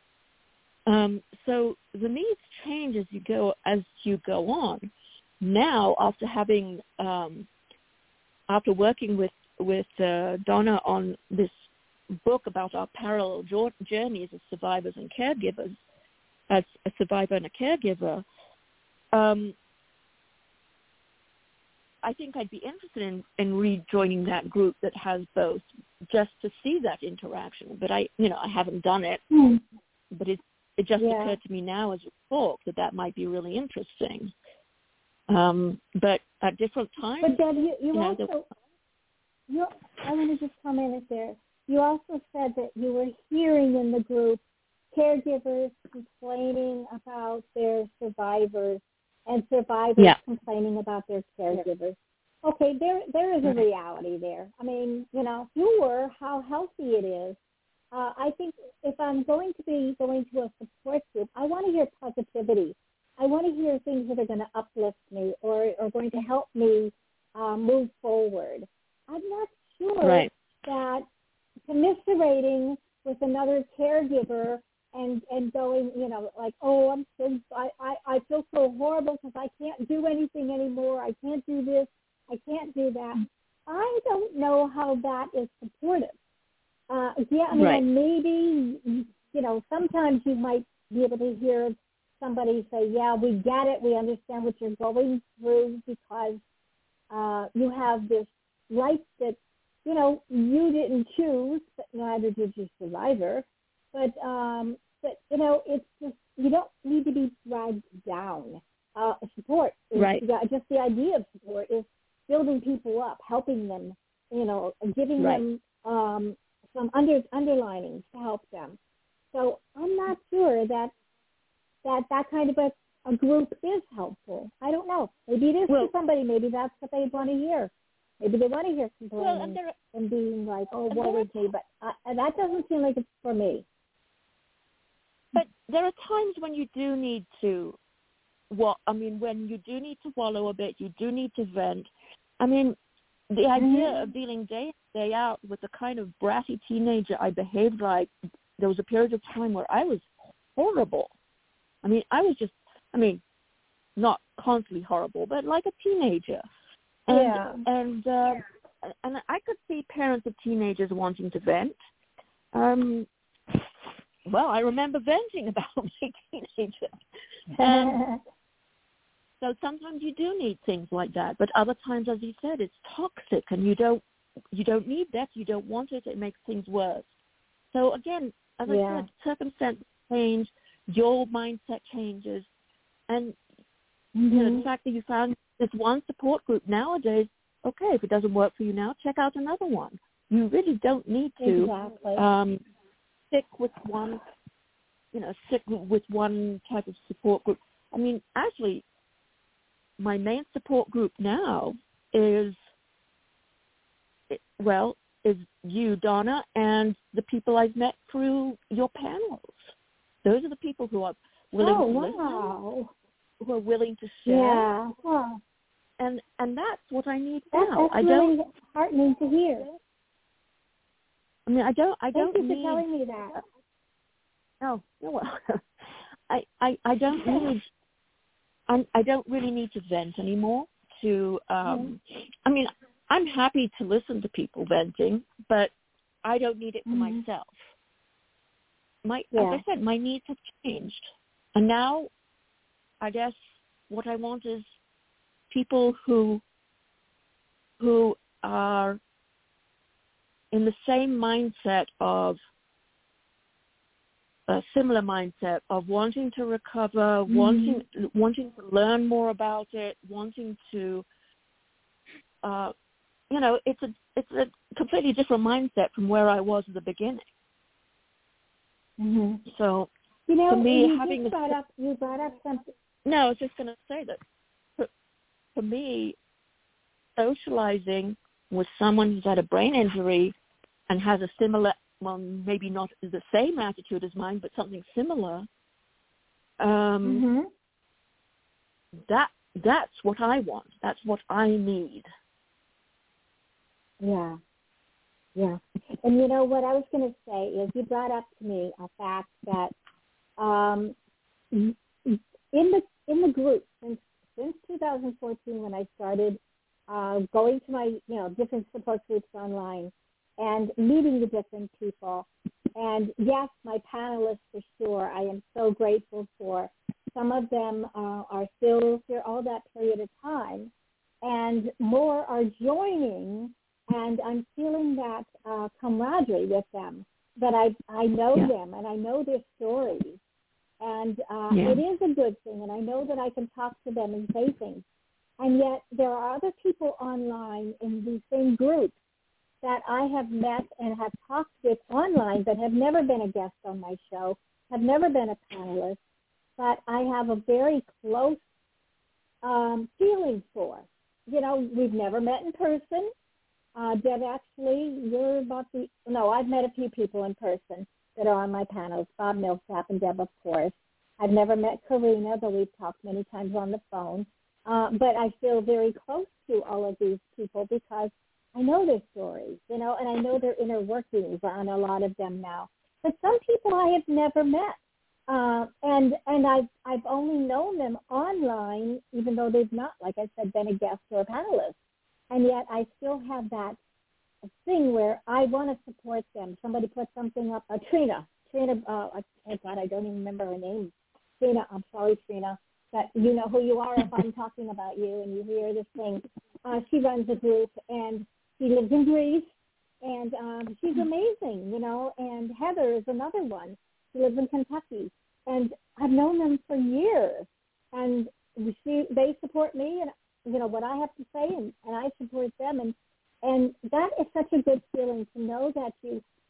So the needs change as you go on. Now, after working with Donna on this book about our parallel journeys as survivors and caregivers, as a survivor and a caregiver, I think I'd be interested in rejoining that group that has both, just to see that interaction. But I haven't done it. But it just occurred to me now as we talk that might be really interesting. But at different times. But Deb, I want to just comment there. You also said that you were hearing in the group caregivers complaining about their survivors and survivors complaining about their caregivers. Okay, there is a reality there. How healthy it is. I think if I'm going to be going to a support group, I want to hear positivity. I want to hear things that are going to uplift me or are going to help me move forward. I'm not sure that commiserating with another caregiver and going, like, oh, I feel so horrible because I can't do anything anymore. I can't do this. I can't do that. I don't know how that is supportive. Maybe, sometimes you might be able to hear somebody say, yeah, we get it. We understand what you're going through because you have this life that, you didn't choose, but neither did your survivor. But it's just, you don't need to be dragged down. Support, just the idea of support is building people up, helping them, giving them some underlinings to help them. So I'm not sure that kind of a group is helpful. I don't know. Maybe it is for somebody. Maybe that's what they want to hear. Maybe they want to hear complaining and being like, oh, woe is me. But that doesn't seem like it's for me. But there are times when you do need to, when you do need to wallow a bit, you do need to vent. I mean, the idea of dealing day in, day out with the kind of bratty teenager I behaved like, there was a period of time where I was horrible. I mean, not constantly horrible, but like a teenager. And I could see parents of teenagers wanting to vent. Well, I remember venting about my teenager. And so sometimes you do need things like that, but other times, as you said, it's toxic, and you don't need that. You don't want it. It makes things worse. So again, as I said, circumstances change, your mindset changes, and the fact that you found this one support group nowadays, okay, if it doesn't work for you now, check out another one. You really don't need to stick with one, type of support group. I mean, actually, my main support group now is you, Donna, and the people I've met through your panels. Those are the people who are willing to listen, who are willing to share. Yeah. Wow. And that's what I need now. That's really heartening to hear. I mean, I don't Thank you for need. telling me that. Oh, you're welcome. I don't need. I don't really need to vent anymore. I mean, I'm happy to listen to people venting, but I don't need it for myself. As I said, my needs have changed, and now, I guess what I want is people who are in the same mindset of a similar mindset of wanting to recover, wanting to learn more about it, wanting to, it's a completely different mindset from where I was at the beginning. Mm-hmm. So, for me, you brought up something. No, I was just going to say that for me, socializing with someone who's had a brain injury and has a similar, well, maybe not the same attitude as mine, but something similar, that's what I want. That's what I need. Yeah. Yeah. And what I was going to say is you brought up to me a fact that in the group since 2014 when I started going to my different support groups online and meeting the different people, and yes, my panelists for sure I am so grateful for. Some of them are still here all that period of time, and more are joining, and I'm feeling that camaraderie with them, that I know them and I know their stories. And it is a good thing, and I know that I can talk to them and say things. And yet there are other people online in these same groups that I have met and have talked with online that have never been a guest on my show, have never been a panelist, but I have a very close feeling for. We've never met in person. Deb, actually, I've met a few people in person that are on my panels, Bob Millsap and Deb, of course. I've never met Karina, though we've talked many times on the phone. But I feel very close to all of these people because I know their stories, and I know their inner workings on a lot of them now. But some people I have never met. And I've only known them online, even though they've not, like I said, been a guest or a panelist. And yet I still have that thing where I want to support them. Somebody put something up. Trina, oh God, I don't even remember her name. Trina, I'm sorry, Trina, but you know who you are if I'm talking about you and you hear this thing. She runs a group, and she lives in Greece, and she's amazing, and Heather is another one. She lives in Kentucky, and I've known them for years, and they support me, and what I have to say, and I support them, and that is such a good feeling to know that you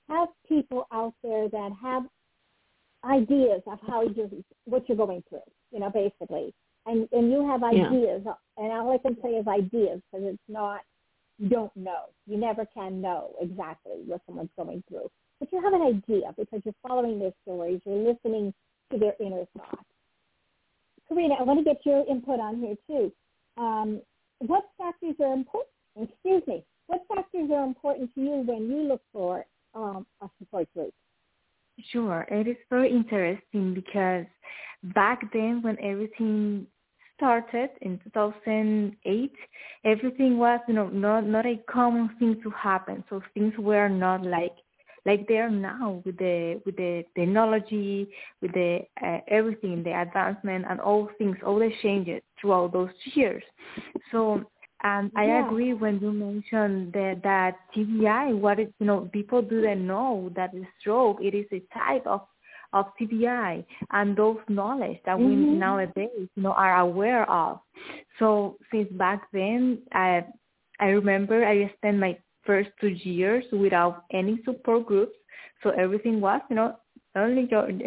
have people out there that have ideas of what you're going through, basically. And you have ideas, and all I can say is ideas, because it's not, you don't know. You never can know exactly what someone's going through. But you have an idea because you're following their stories, you're listening to their inner thoughts. Karina, I want to get your input on here too. What factors are important? What factors are important to you when you look for a support group? Sure. It is very interesting because back then when everything started in 2008, everything was, not a common thing to happen. So things were not like they are now with the technology, with the everything, the advancement and all the changes throughout those years. So I agree when you mentioned that TBI, people didn't know that the stroke, it is a type of TBI, and those knowledge that we nowadays, are aware of. So since back then, I remember I spent my first 2 years without any support groups. So everything was, only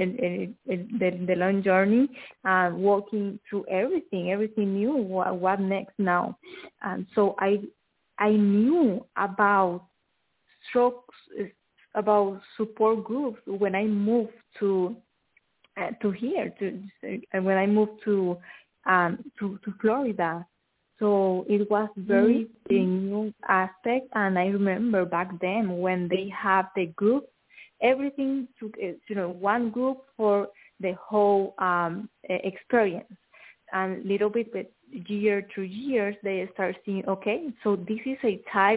the long journey, walking through everything new, what next now. And so I knew about strokes, about support groups when I moved to here, when I moved to Florida. So it was very a new aspect, and I remember back then when they have the group, everything to one group for the whole experience, and little bit with year to years they start seeing, okay, so this is a type,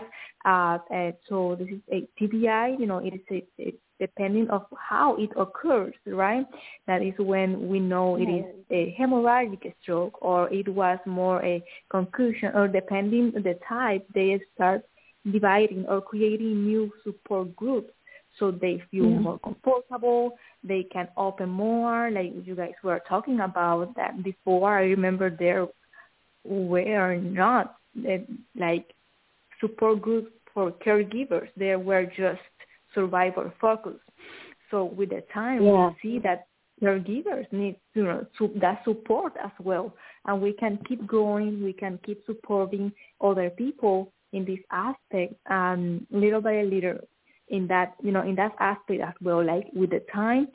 so this is a TBI, it is a depending of how it occurs, right? That is when we know it is a hemorrhagic stroke, or it was more a concussion, or depending on the type, they start dividing or creating new support groups so they feel more comfortable, they can open more, like you guys were talking about that before. I remember there were not like support groups for caregivers. There were just survivor focus. So with the time, we see that caregivers need that support as well, and we can keep growing. We can keep supporting other people in this aspect, little by little. In that, in that aspect as well. Like with the time,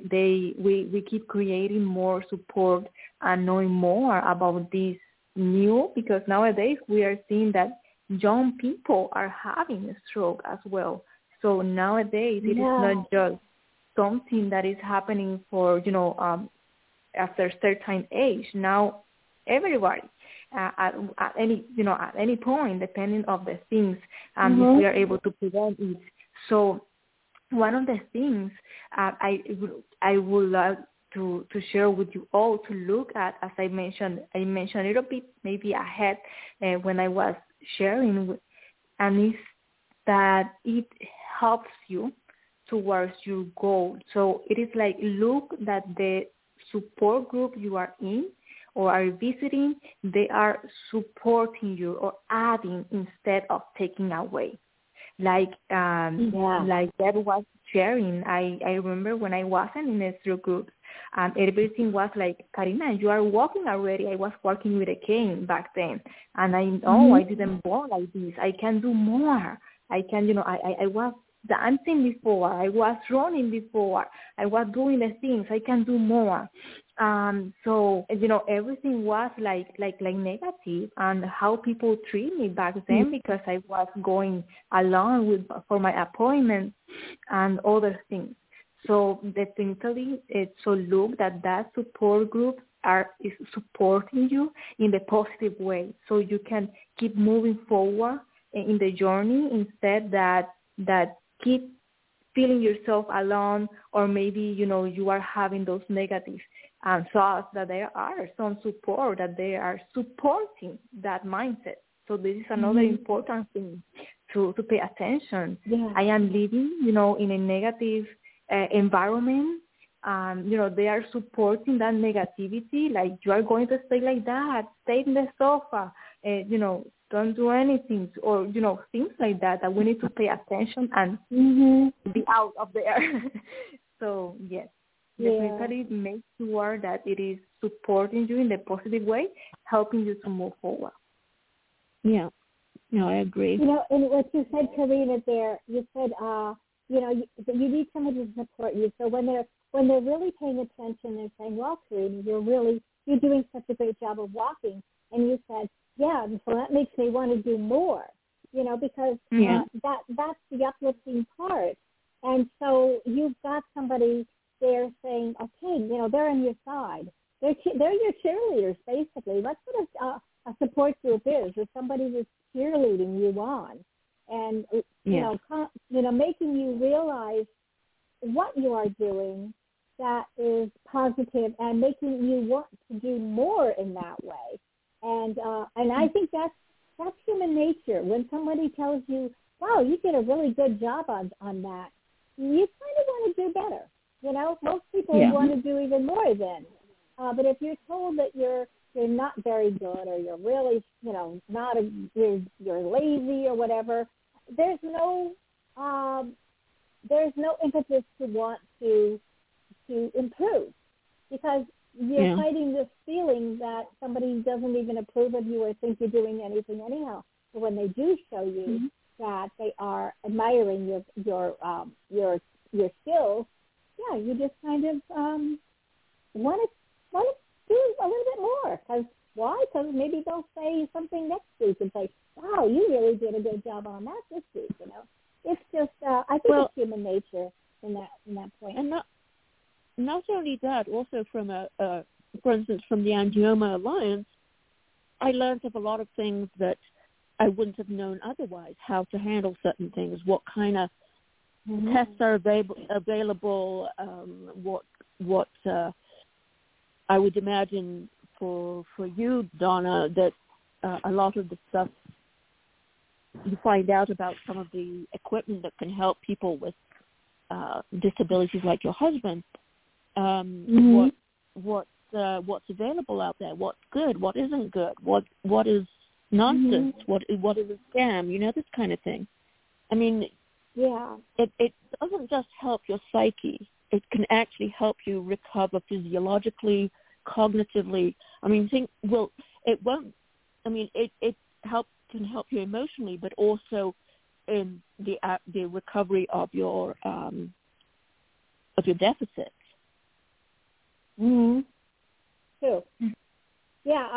we keep creating more support and knowing more about this new, because nowadays we are seeing that young people are having a stroke as well. So nowadays it is not just something that is happening for, after a certain age. Now everybody at any point, depending on the things, if we are able to prevent it. So one of the things I would love to share with you all to look at, as I mentioned a little bit maybe ahead when I was sharing, and is that it helps you towards your goal. So it is like, look that the support group you are in or are visiting, they are supporting you or adding instead of taking away. Like Deb was sharing, I remember when I wasn't in a stroke group, everything was like, Karina, you are walking already. I was walking with a cane back then, and I know I didn't walk like this. I can do more. I can, I was dancing before. I was running before. I was doing the things. I can do more. So, everything was like negative, and how people treat me back then, because I was going along for my appointments and other things. So definitely, so look that support group is supporting you in the positive way, so you can keep moving forward in the journey, instead that keep feeling yourself alone, or maybe, you are having those negative thoughts, that there are some support, that they are supporting that mindset. So this is another important thing to pay attention. Yeah. I am living, in a negative environment. They are supporting that negativity, like, you are going to stay like that, stay in the sofa, don't do anything, or, things like that we need to pay attention and be out of there. So, yes, definitely make sure that it is supporting you in the positive way, helping you to move forward. Yeah. No, I agree. And what you said, Karina, there, you said, you need somebody to support you. So when they're really paying attention, they're saying, well, Karina, you're doing such a great job of walking. And you said, yeah, so that makes me want to do more, because that's the uplifting part. And so you've got somebody there saying, okay, they're on your side. They're your cheerleaders, basically. That's what a support group is. It's somebody that's cheerleading you on, and making you realize what you are doing that is positive, and making you want to do more in that way. And I think that's human nature. When somebody tells you, "Wow, you did a really good job on that," you kind of want to do better. Most people want to do even more then. But if you're told that you're not very good, or you're really, you're lazy or whatever, there's no impetus to want to improve, because you're fighting this feeling that somebody doesn't even approve of you or think you're doing anything anyhow. So when they do show you that they are admiring your skills, you just kind of want to do a little bit more. Because why? Because maybe they'll say something next week and say, "Wow, you really did a good job on that this week." It's just I think it's human nature in that point. And not only that, also from for instance, from the Angioma Alliance, I learned of a lot of things that I wouldn't have known otherwise. How to handle certain things, what kind of tests are available, what I would imagine for you, Donna, that a lot of the stuff you find out about some of the equipment that can help people with disabilities like your husband. What's available out there? What's good? What isn't good? What is nonsense? What is a scam? This kind of thing. I mean, it doesn't just help your psyche. It can actually help you recover physiologically, cognitively. I mean, it won't. I mean, it can help you emotionally, but also in the recovery of your deficits. True. Yeah,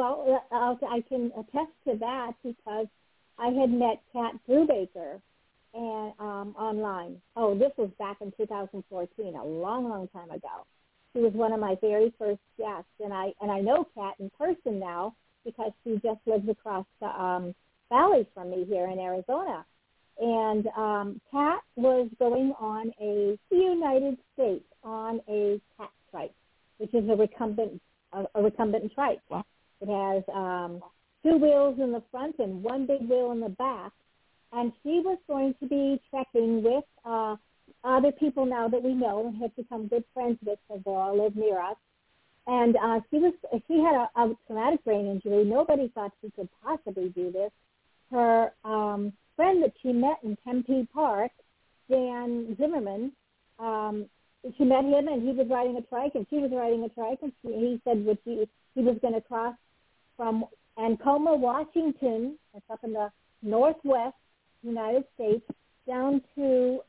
I can attest to that, because I had met Kat Brubaker and online. Oh, this was back in 2014, a long, long time ago. She was one of my very first guests, and I know Kat in person now, because she just lives across the valley from me here in Arizona. And Kat was going on the United States on a cat trike, which is a recumbent trike. Wow. It has 2 wheels in the front and 1 big wheel in the back. And she was going to be trekking with other people now that we know and have become good friends with, because they all live near us. And she had a traumatic brain injury. Nobody thought she could possibly do this. Her friend that she met in Tempe Park, Dan Zimmerman, she met him, and he was riding a trike, and she was riding a trike, and he said he was going to cross from Ancona, Washington, that's up in the northwest United States, down to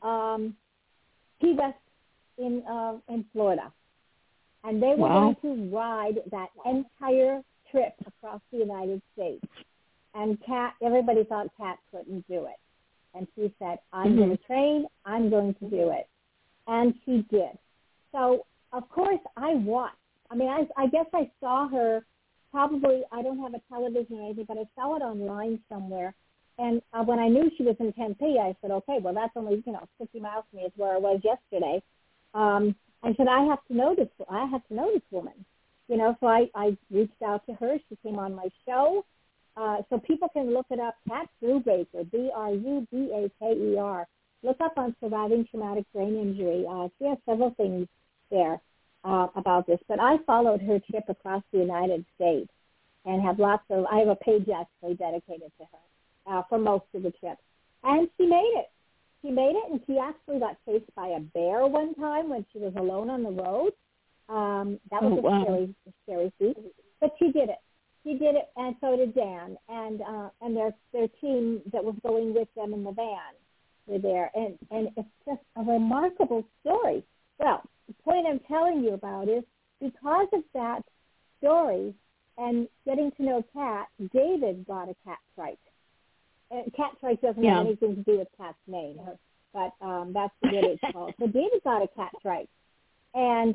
Key West in Florida. And they were going to ride that entire trip across the United States. And everybody thought Kat couldn't do it. And she said, I'm going to train, I'm going to do it. And she did. So, of course, I watched. I mean, I guess I saw her probably, I don't have a television or anything, but I saw it online somewhere. And when I knew she was in Tempe, I said, okay, well, that's only, 50 miles from me is where I was yesterday. I said, I have to know this woman. So I reached out to her. She came on my show. So people can look it up, Kat Brubaker, Brubaker. Look up on surviving traumatic brain injury. She has several things there about this. But I followed her trip across the United States. and have lots of, I have a page actually dedicated to her for most of the trips. And she made it. She made it, and she actually got chased by a bear one time when she was alone on the road. That was a scary feat. But she did it. She did it, and so did Dan, and their team that was going with them in the van were there. And it's just a remarkable story. Well, the point I'm telling you about is because of that story and getting to know Kat, David got a cat trike. Cat trike doesn't have anything to do with Kat's name, but that's what it's called. So David got a cat trike. And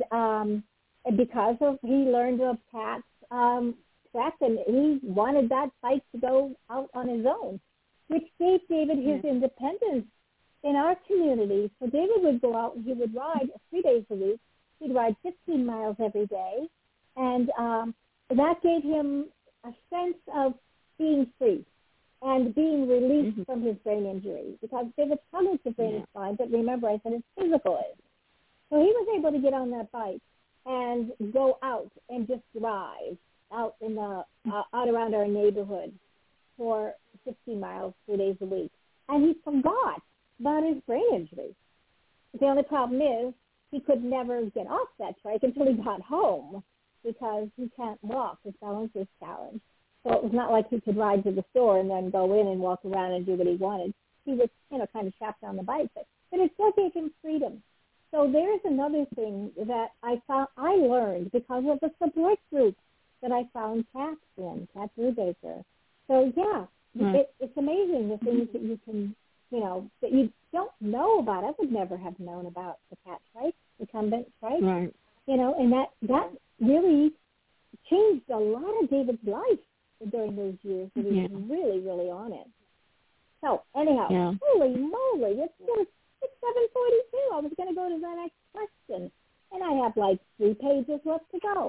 because of, he learned of Kat's trek, and he wanted that bike to go out on his own, which gave David his independence in our community. So David would go out and he would ride 3 days a week. He'd ride 15 miles every day. And that gave him a sense of being free and being released from his brain injury, because David struggled with brain and spine, but remember I said his physical is. So he was able to get on that bike and go out and just drive out in the out around our neighborhood for 15 miles 3 days a week. And he forgot about his brain injury. The only problem is he could never get off that trike until he got home, because he can't walk. His balance is challenged. So it was not like he could ride to the store and then go in and walk around and do what he wanted. He was, kind of strapped on the bike. But it still gave him freedom. So there's another thing that I learned because of the support group that I found Kat in, Kat Brubaker. So, it's amazing the things that you can, that you don't know about. I would never have known about the cat trike, recumbent trike. Right. And that really changed a lot of David's life during those years that he was really, really on it. So, anyhow, holy moly, it's 7:42. I was going to go to the next question, and I have like 3 pages left to go.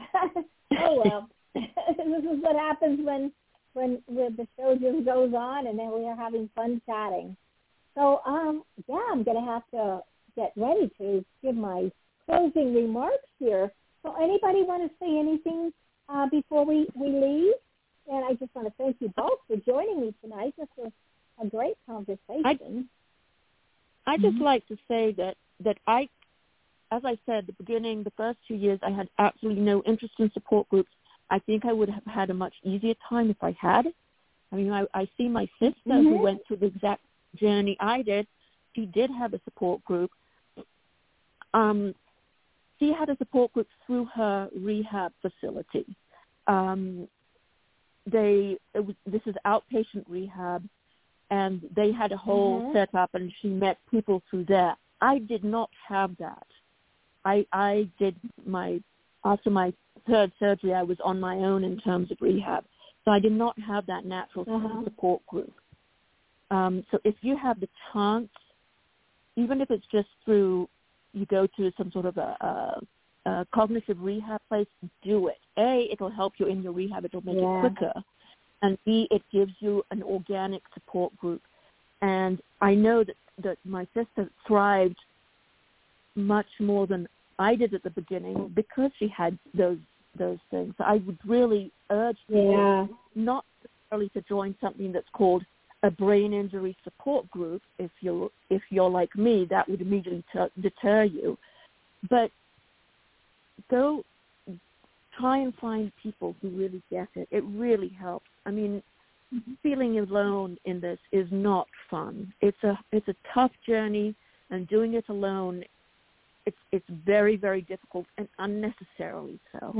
Oh, well, this is what happens when the show just goes on, and then we are having fun chatting. So, I'm going to have to get ready to give my closing remarks here. So anybody want to say anything before we leave? And I just want to thank you both for joining me tonight. This was a great conversation. I just like to say that I, as I said at the beginning, the first 2 years I had absolutely no interest in support groups. I think I would have had a much easier time if I had. I mean, I see my sister who went through the exact journey I did. She did have a support group. She had a support group through her rehab facility. This is outpatient rehab, and they had a whole setup, and she met people through there. I did not have that. I did after my third surgery, I was on my own in terms of rehab, so I did not have that natural support group. So if you have the chance, even if it's just through, you go to some sort of a cognitive rehab place, do it. A, it'll help you in your rehab. It'll make it quicker. And B, it gives you an organic support group. And I know that my sister thrived much more than I did at the beginning because she had those things. So I would really urge people not necessarily to join something that's called a brain injury support group. If you're like me, that would immediately deter you. But go try and find people who really get it. It really helps. I mean, feeling alone in this is not fun. It's a tough journey, and doing it alone, it's very, very difficult and unnecessarily so.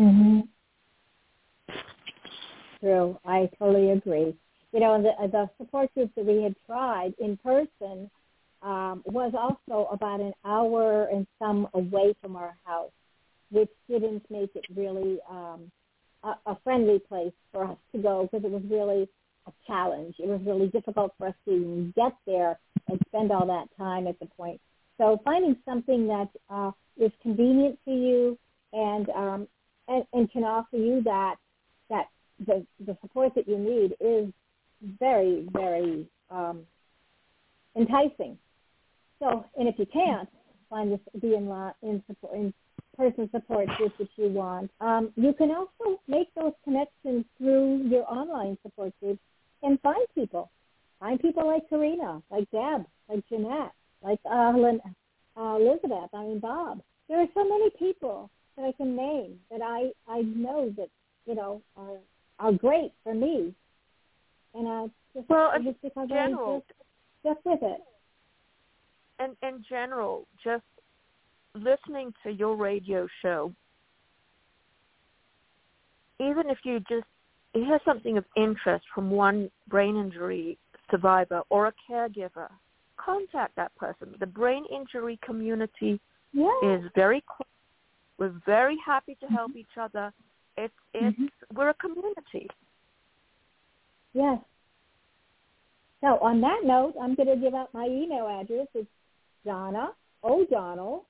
True. I totally agree. The support group that we had tried in person was also about an hour and some away from our house, which didn't make it really a friendly place for us to go, because it was really a challenge. It was really difficult for us to even get there and spend all that time at the point. So finding something that is convenient to you and can offer you that the support that you need is very, very enticing. So, and if you can't find this, be in person support group that you want. You can also make those connections through your online support groups and find people. Find people like Karina, like Deb, like Jeanette, like Elizabeth, Bob. There are so many people that I can name that I know that, are great for me. And just because I'm just with it. And in general, just listening to your radio show, even if you just hear something of interest from one brain injury survivor or a caregiver, contact that person. The brain injury community is very close. We're very happy to help each other. We're a community. Yes. So on that note, I'm going to give out my email address. It's Donna O'Donnell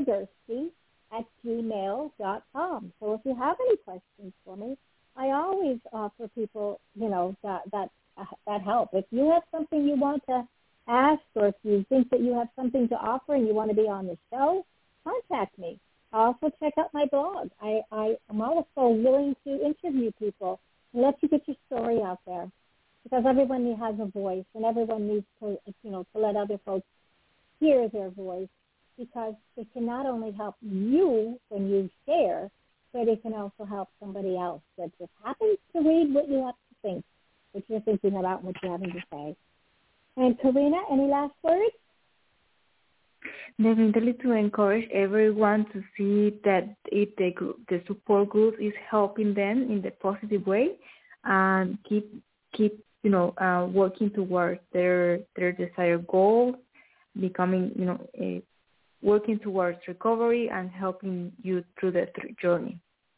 @gmail.com. So if you have any questions for me, I always offer people, that help. If you have something you want to ask, or if you think that you have something to offer and you want to be on the show, contact me. Also check out my blog. I'm also willing to interview people and let you get your story out there, because everyone has a voice, and everyone needs to, to let other folks hear their voice, because it can not only help you when you share, but it can also help somebody else that just happens to read what you have to think, what you're thinking about, what you're having to say. And Karina, any last words? Definitely to encourage everyone to see that the support group is helping them in the positive way, and keep working towards their desired goals, becoming working towards recovery and helping you through the journey.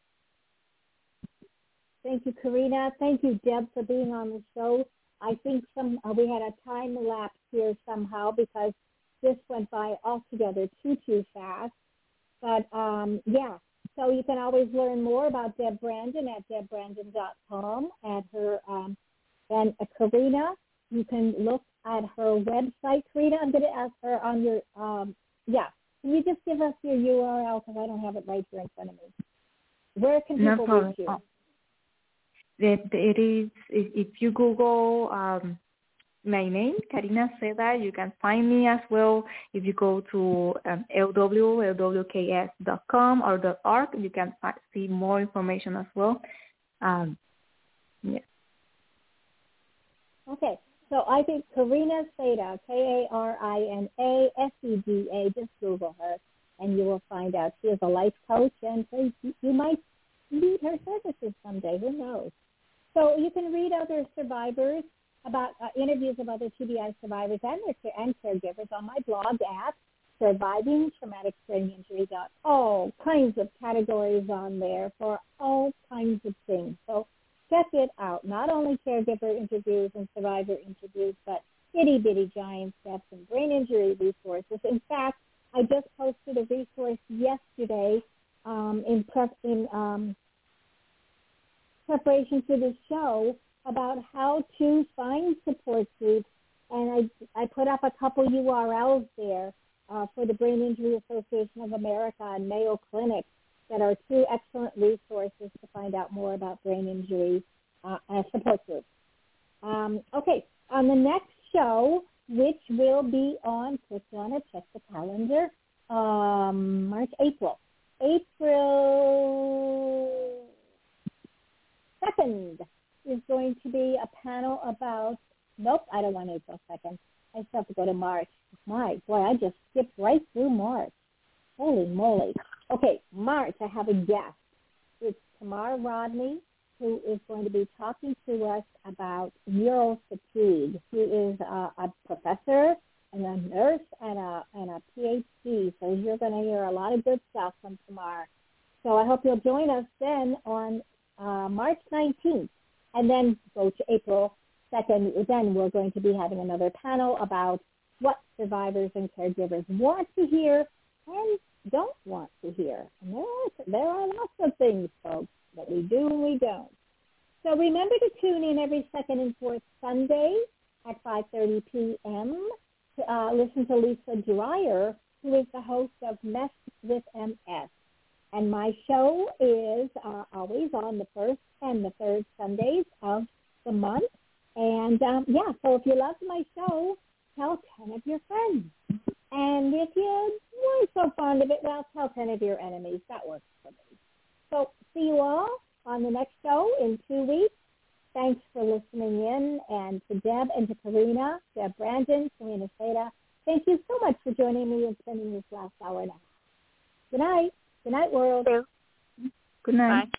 Thank you, Karina. Thank you, Deb, for being on the show. I think we had a time lapse here somehow, because this went by altogether too fast. But, so you can always learn more about Deb Brandon at debbrandon.com. At her, and Karina, you can look at her website. Karina, I'm going to ask her on your, can you just give us your URL, because I don't have it right here in front of me. Where can people reach you? It is, if you Google my name, Karina Seda, you can find me as well. If you go to lwks.com or .org, you can see more information as well. Okay, so I think Karina Seda, KARINA SEDA, just Google her, and you will find out. She is a life coach, and so you might need her services someday. Who knows? So you can read other survivors, about interviews of other TBI survivors and caregivers on my blog at survivingtraumaticbraininjury.com. All kinds of categories on there for all kinds of things. So check it out. Not only caregiver interviews and survivor interviews, but itty-bitty giant steps and brain injury resources. In fact, I just posted a resource yesterday in preparation for this show about how to find support groups, and I put up a couple URLs there for the Brain Injury Association of America and Mayo Clinic that are two excellent resources to find out more about brain injury support groups. Okay, on the next show, which will be on, click on it, check the calendar, April 2nd is going to be a panel about, I don't want April 2nd. I still have to go to March. My boy, I just skipped right through March. Holy moly. Okay, March, I have a guest. It's Tamar Rodney, who is going to be talking to us about neurofatigue. She is a professor and a nurse and a PhD, so you're going to hear a lot of good stuff from Tamar. So I hope you'll join us then on March 19th, and then go to April 2nd. Then we're going to be having another panel about what survivors and caregivers want to hear and don't want to hear. And there are lots of things, folks, that we do and we don't. So remember to tune in every second and fourth Sunday at 5:30 p.m. to listen to Lisa Dreyer, who is the host of Mess with MS. And my show is always on the first and the third Sundays of the month. And, so if you love my show, tell 10 of your friends. And if you weren't so fond of it, well, tell 10 of your enemies. That works for me. So see you all on the next show in 2 weeks. Thanks for listening in. And to Deb and to Karina, Deb Brandon, Karina Seda, thank you so much for joining me and spending this last hour and a half. Good night. Good night, world. Good night. Bye.